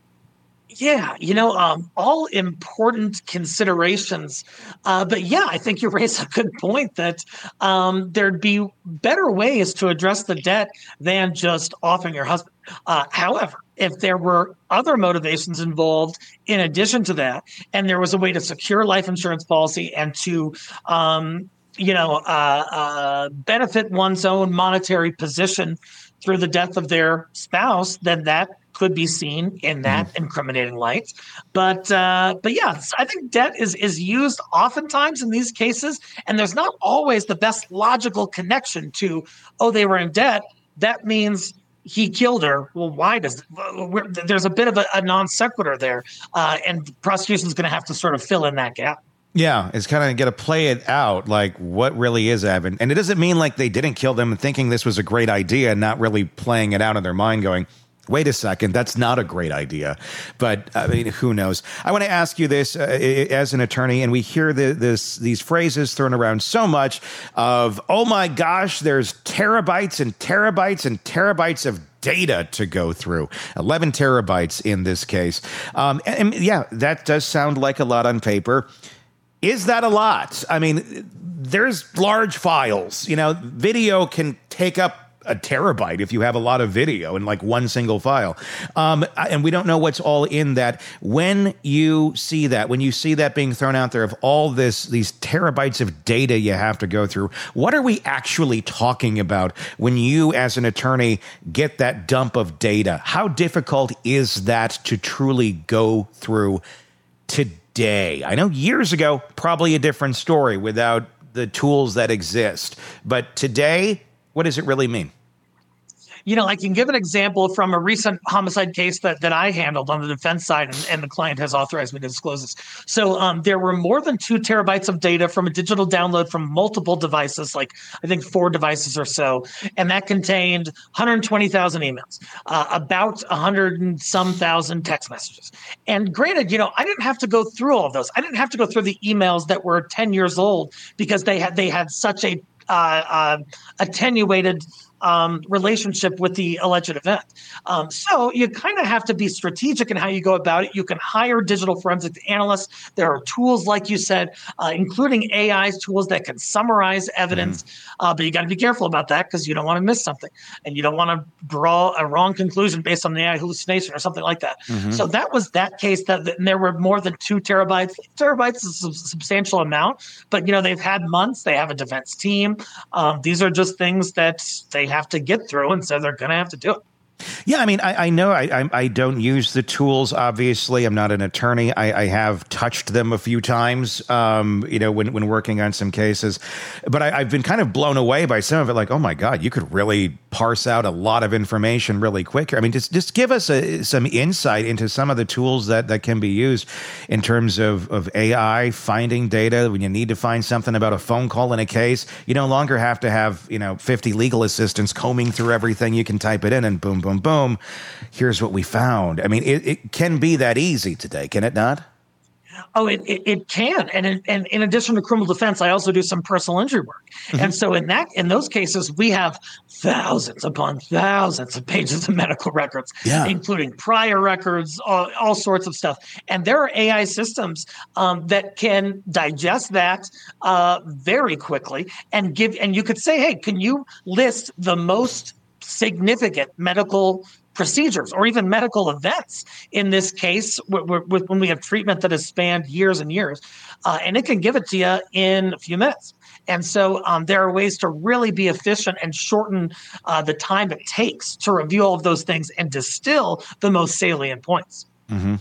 Yeah, you know, um, all important considerations. Uh, but yeah, I think you raise a good point that um, there'd be better ways to address the debt than just offing your husband. Uh, however, if there were other motivations involved in addition to that, and there was a way to secure life insurance policy and to um, you know, uh, uh, benefit one's own monetary position through the death of their spouse, then that could be seen in that mm. incriminating light. But uh, but yeah, I think debt is is used oftentimes in these cases, and there's not always the best logical connection to, oh, they were in debt. That means he killed her. Well, why does we're, there's a bit of a, a non sequitur there, uh, and the prosecution is going to have to sort of fill in that gap. Yeah, it's kind of got to play it out, like what really is Evan. And it doesn't mean like they didn't kill them and thinking this was a great idea and not really playing it out in their mind going, wait a second, that's not a great idea. But I mean, who knows? I want to ask you this uh, as an attorney, and we hear the, this these phrases thrown around so much of, oh my gosh, there's terabytes and terabytes and terabytes of data to go through. eleven terabytes in this case. Um, and, and yeah, that does sound like a lot on paper. Is that a lot? I mean, there's large files. You know, video can take up a terabyte if you have a lot of video in like one single file. Um, and we don't know what's all in that. When you see that, when you see that being thrown out there of all this, these terabytes of data you have to go through, what are we actually talking about when you as an attorney get that dump of data? How difficult is that to truly go through today? Day. I know years ago, probably a different story without the tools that exist. But today, what does it really mean? You know, I can give an example from a recent homicide case that, that I handled on the defense side, and, and the client has authorized me to disclose this. So um, there were more than two terabytes of data from a digital download from multiple devices, like I think four devices or so, and that contained one hundred twenty thousand emails, uh, about one hundred and some thousand text messages. And granted, you know, I didn't have to go through all of those. I didn't have to go through the emails that were ten years old because they had they had such a uh, uh, attenuated Um, relationship with the alleged event. Um, so you kind of have to be strategic in how you go about it. You can hire digital forensic analysts. There are tools, like you said, uh, including A I's tools that can summarize evidence. Mm. Uh, but you got to be careful about that because you don't want to miss something. And you don't want to draw a wrong conclusion based on the A I hallucination or something like that. Mm-hmm. So that was that case. That, that and there were more than two terabytes. Terabytes is a substantial amount. But, you know, they've had months. They have a defense team. Um, these are just things that they have to get through, and so they're going to have to do it. Yeah, I mean, I, I know I, I I don't use the tools. Obviously, I'm not an attorney. I, I have touched them a few times, um, you know, when, when working on some cases. But I, I've been kind of blown away by some of it. Like, oh my God, you could really parse out a lot of information really quick. I mean, just just give us a, some insight into some of the tools that, that can be used in terms of, of A I finding data. When you need to find something about a phone call in a case, you no longer have to have, you know, fifty legal assistants combing through everything. You can type it in and boom, boom, boom. Here's what we found. I mean, it, it can be that easy today, can it not? Oh, it, it, it can. And in, and in addition to criminal defense, I also do some personal injury work. Mm-hmm. And so in that, in those cases, we have thousands upon thousands of pages of medical records, yeah. including prior records, all, all sorts of stuff. And there are A I systems um, that can digest that uh, very quickly and give, and you could say, hey, can you list the most significant medical procedures or even medical events in this case w- w- when we have treatment that has spanned years and years, uh, and it can give it to you in a few minutes. And so um, there are ways to really be efficient and shorten uh, the time it takes to review all of those things and distill the most salient points. Mm-hmm.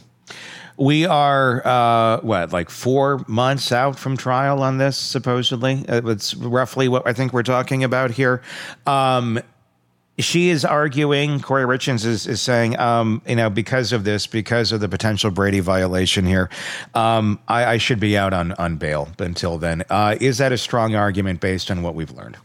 We are, uh, what, like four months out from trial on this, supposedly? It's roughly what I think we're talking about here. Um, she is arguing, Corey Richins is, is saying, um, you know, because of this, because of the potential Brady violation here, um, I, I should be out on, on bail until then. Uh, is that a strong argument based on what we've learned?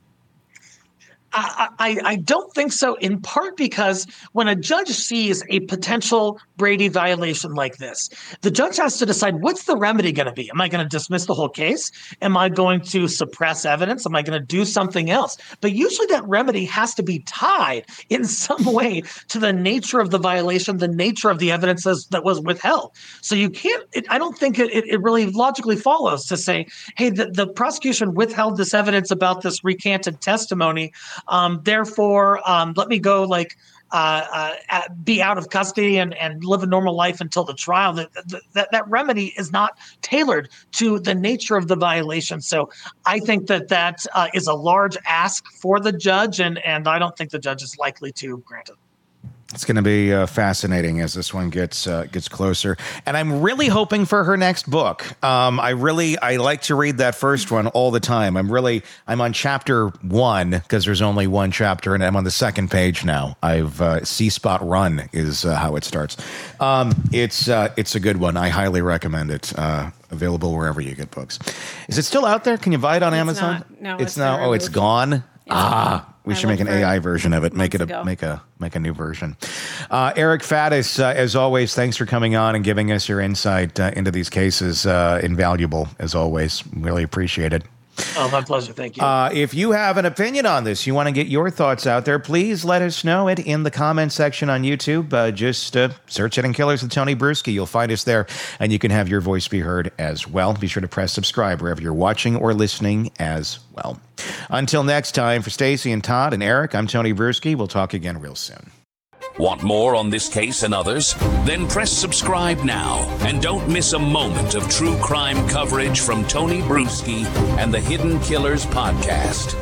I, I, I don't think so, in part because when a judge sees a potential Brady violation like this, the judge has to decide, what's the remedy going to be? Am I going to dismiss the whole case? Am I going to suppress evidence? Am I going to do something else? But usually that remedy has to be tied in some way to the nature of the violation, the nature of the evidence that was withheld. So you can't, it, I don't think it, it really logically follows to say, hey, the, the prosecution withheld this evidence about this recanted testimony. Um, therefore, um, let me go like uh, uh, be out of custody and, and live a normal life until the trial. That, that that remedy is not tailored to the nature of the violation. So I think that that uh, is a large ask for the judge, and and I don't think the judge is likely to grant it. It's going to be uh, fascinating as this one gets uh, gets closer, and I'm really hoping for her next book. Um, I really I like to read that first one all the time. I'm really I'm on chapter one because there's only one chapter, and I'm on the second page now. I've uh, C Spot Run is uh, how it starts. Um, it's uh, it's a good one. I highly recommend it. Uh, available wherever you get books. Is it still out there? Can you buy it on it's Amazon? Not, no, it's, it's now. Oh, it's gone. Ah, we I should make an A I version of it. Make it a ago. make a make a new version. Uh, Eric Faddis, uh, as always, thanks for coming on and giving us your insight uh, into these cases. Uh, invaluable, as always. Really appreciate it. Oh, my pleasure. Thank you. Uh, if you have an opinion on this, you want to get your thoughts out there, please let us know it in the comment section on YouTube. Uh, just uh, search Hidden Killers with Tony Bruschi. You'll find us there, and you can have your voice be heard as well. Be sure to press subscribe wherever you're watching or listening as well. Until next time, for Stacy and Todd and Eric, I'm Tony Bruschi. We'll talk again real soon. Want more on this case and others? Then press subscribe now and don't miss a moment of true crime coverage from Tony Bruschi and the Hidden Killers podcast.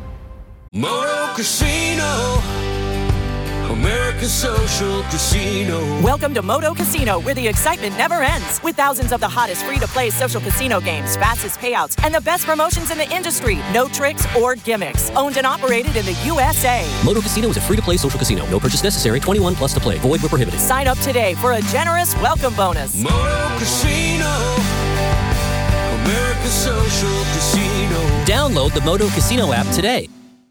Moto Casino, America's social casino. Welcome to Moto Casino, where the excitement never ends. With thousands of the hottest free-to-play social casino games, fastest payouts, and the best promotions in the industry. No tricks or gimmicks. Owned and operated in the U S A. Moto Casino is a free-to-play social casino. No purchase necessary. twenty-one plus to play. Void where prohibited. Sign up today for a generous welcome bonus. Moto Casino, America's social casino. Download the Moto Casino app today.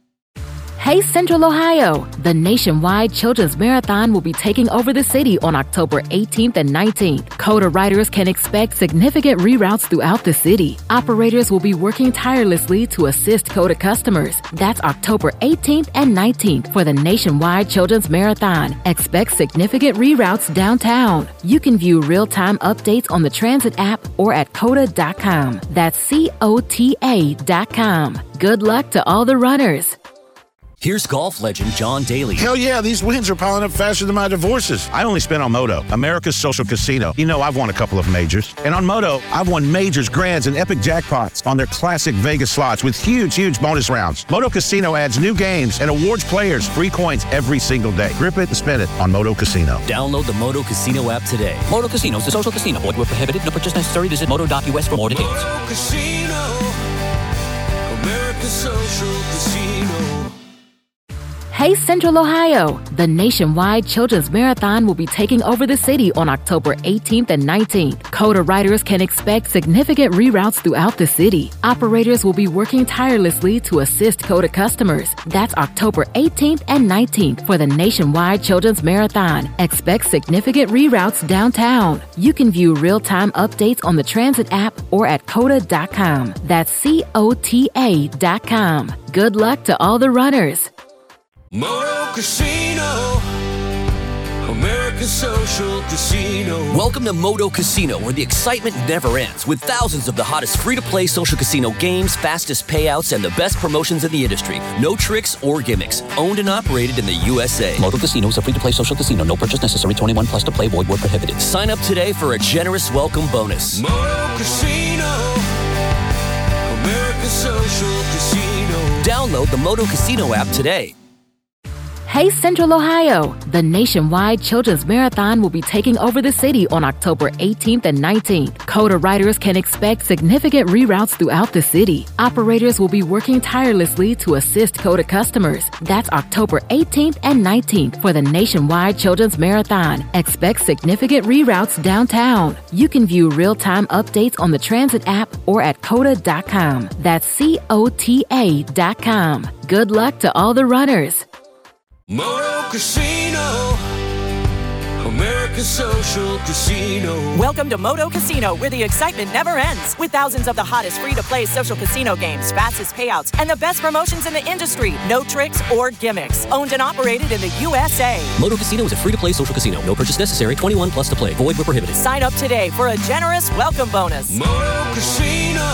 Hey Central Ohio! The nationwide Children's Marathon will be taking over the city on October eighteenth and nineteenth. CODA riders can expect significant reroutes throughout the city. Operators will be working tirelessly to assist CODA customers. That's October eighteenth and nineteenth for the nationwide Children's Marathon. Expect significant reroutes downtown. You can view real-time updates on the Transit app or at coda dot com. That's C O T A dot com. Good luck to all the runners. Here's golf legend John Daly. Hell yeah, these wins are piling up faster than my divorces. I only spent on Moto, America's social casino. You know, I've won a couple of majors. And on Moto, I've won majors, grands, and epic jackpots on their classic Vegas slots with huge, huge bonus rounds. Moto Casino adds new games and awards players free coins every single day. Grip it and spin it on Moto Casino. Download the Moto Casino app today. Moto Casino is a social casino. Void where prohibited. No purchase necessary. Visit moto dot U S for more details. Moto Casino, America's social casino. Hey Central Ohio! The nationwide Children's Marathon will be taking over the city on October eighteenth and nineteenth. CODA riders can expect significant reroutes throughout the city. Operators will be working tirelessly to assist CODA customers. That's October eighteenth and nineteenth for the nationwide Children's Marathon. Expect significant reroutes downtown. You can view real-time updates on the Transit app or at coda dot com. That's C O T A dot com. Good luck to all the runners. Moto Casino, America's social casino. Welcome to Moto Casino, where the excitement never ends. With thousands of the hottest free-to-play social casino games, fastest payouts, and the best promotions in the industry. No tricks or gimmicks. Owned and operated in the U S A. Moto Casino is a free-to-play social casino. No purchase necessary. twenty-one plus to play. Void where prohibited. Sign up today for a generous welcome bonus. Moto Casino, America's social casino. Download the Moto Casino app today. Hey Central Ohio! The nationwide Children's Marathon will be taking over the city on October eighteenth and nineteenth. COTA riders can expect significant reroutes throughout the city. Operators will be working tirelessly to assist COTA customers. That's October eighteenth and nineteenth for the nationwide Children's Marathon. Expect significant reroutes downtown. You can view real-time updates on the Transit app or at cota dot com. That's C O T A dot com. Good luck to all the runners. Moto Casino, America's social casino. Welcome to Moto Casino, where the excitement never ends. With thousands of the hottest free-to-play social casino games, fastest payouts, and the best promotions in the industry. No tricks or gimmicks. Owned and operated in the U S A. Moto Casino is a free-to-play social casino. No purchase necessary. twenty-one plus to play. Void where prohibited. Sign up today for a generous welcome bonus. Moto Casino,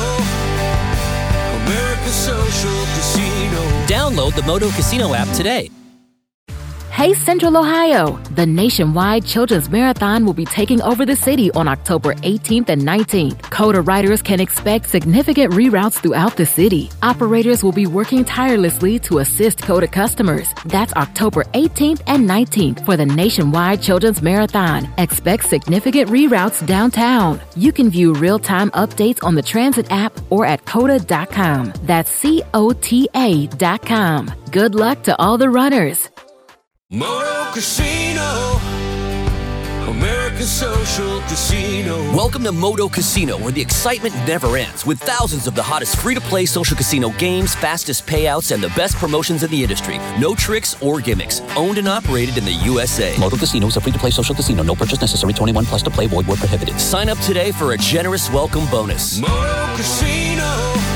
America's social casino. Download the Moto Casino app today. Hey Central Ohio! The nationwide Children's Marathon will be taking over the city on October eighteenth and nineteenth. COTA riders can expect significant reroutes throughout the city. Operators will be working tirelessly to assist COTA customers. That's October eighteenth and nineteenth for the nationwide Children's Marathon. Expect significant reroutes downtown. You can view real-time updates on the Transit app or at cota dot com. That's C O T A dot com. Good luck to all the runners. Moto Casino, America's social casino. Welcome to Moto Casino, where the excitement never ends, with thousands of the hottest free-to-play social casino games, fastest payouts, and the best promotions in the industry. No tricks or gimmicks. Owned and operated in the U S A. Moto Casino is a free-to-play social casino. No purchase necessary. twenty-one plus to play. Void where prohibited. Sign up today for a generous welcome bonus. Moto Casino,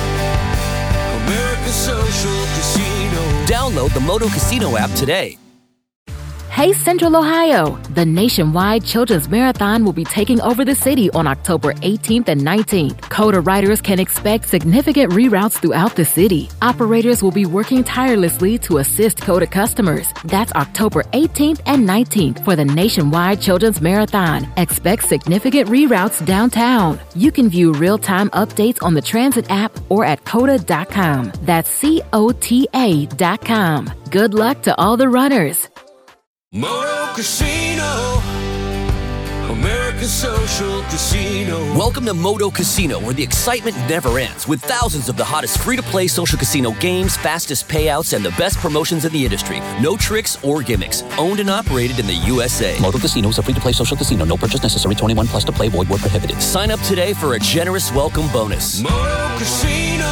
America's social casino. Download the Moto Casino app today. Hey Central Ohio! The nationwide Children's Marathon will be taking over the city on October eighteenth and nineteenth. COTA riders can expect significant reroutes throughout the city. Operators will be working tirelessly to assist COTA customers. That's October eighteenth and nineteenth for the nationwide Children's Marathon. Expect significant reroutes downtown. You can view real-time updates on the Transit app or at cota dot com. That's C O T A dot com. Good luck to all the runners. Moto Casino, America's social casino. Welcome to Moto Casino, where the excitement never ends, with thousands of the hottest free-to-play social casino games, fastest payouts, and the best promotions in the industry. No tricks or gimmicks. Owned and operated in the U S A. Moto Casino is a free-to-play social casino. No purchase necessary. twenty-one plus to play. Void where prohibited. Sign up today for a generous welcome bonus. Moto Casino,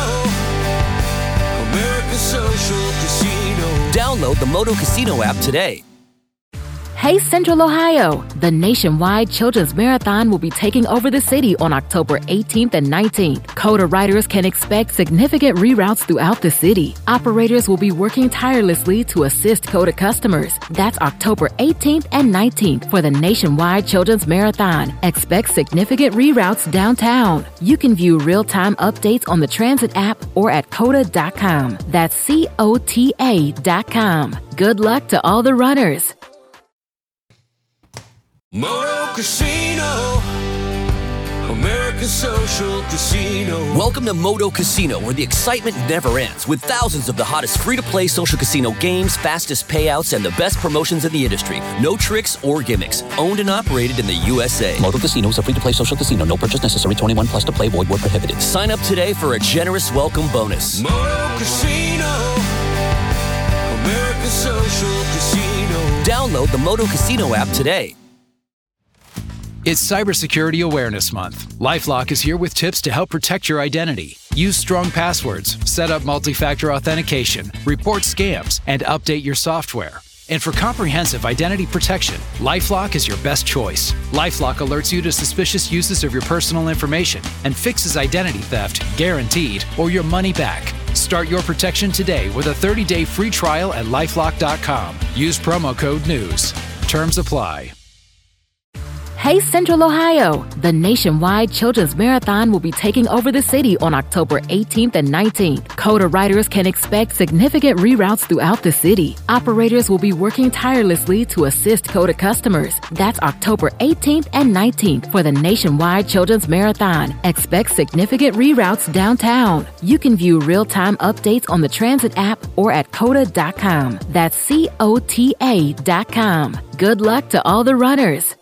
America's social casino. Download the Moto Casino app today. Hey Central Ohio! The nationwide Children's Marathon will be taking over the city on October eighteenth and nineteenth. COTA riders can expect significant reroutes throughout the city. Operators will be working tirelessly to assist COTA customers. That's October eighteenth and nineteenth for the nationwide Children's Marathon. Expect significant reroutes downtown. You can view real-time updates on the Transit app or at cota dot com. That's C O T A dot com. Good luck to all the runners. Moto Casino, America's social casino. Welcome to Moto Casino, where the excitement never ends, with thousands of the hottest free-to-play social casino games, fastest payouts, and the best promotions in the industry. No tricks or gimmicks. Owned and operated in the U S A. Moto Casino is a free-to-play social casino. No purchase necessary. twenty-one plus to play. Void where prohibited. Sign up today for a generous welcome bonus. Moto Casino, America's social casino. Download the Moto Casino app today. It's Cybersecurity Awareness Month. LifeLock is here with tips to help protect your identity. Use strong passwords, set up multi-factor authentication, report scams, and update your software. And for comprehensive identity protection, LifeLock is your best choice. LifeLock alerts you to suspicious uses of your personal information and fixes identity theft, guaranteed, or your money back. Start your protection today with a thirty-day free trial at lifelock dot com. Use promo code NEWS. Terms apply. Hey Central Ohio! The nationwide Children's Marathon will be taking over the city on October eighteenth and nineteenth. COTA riders can expect significant reroutes throughout the city. Operators will be working tirelessly to assist COTA customers. That's October eighteenth and nineteenth for the nationwide Children's Marathon. Expect significant reroutes downtown. You can view real-time updates on the Transit app or at cota dot com. That's C O T A dot com. Good luck to all the runners.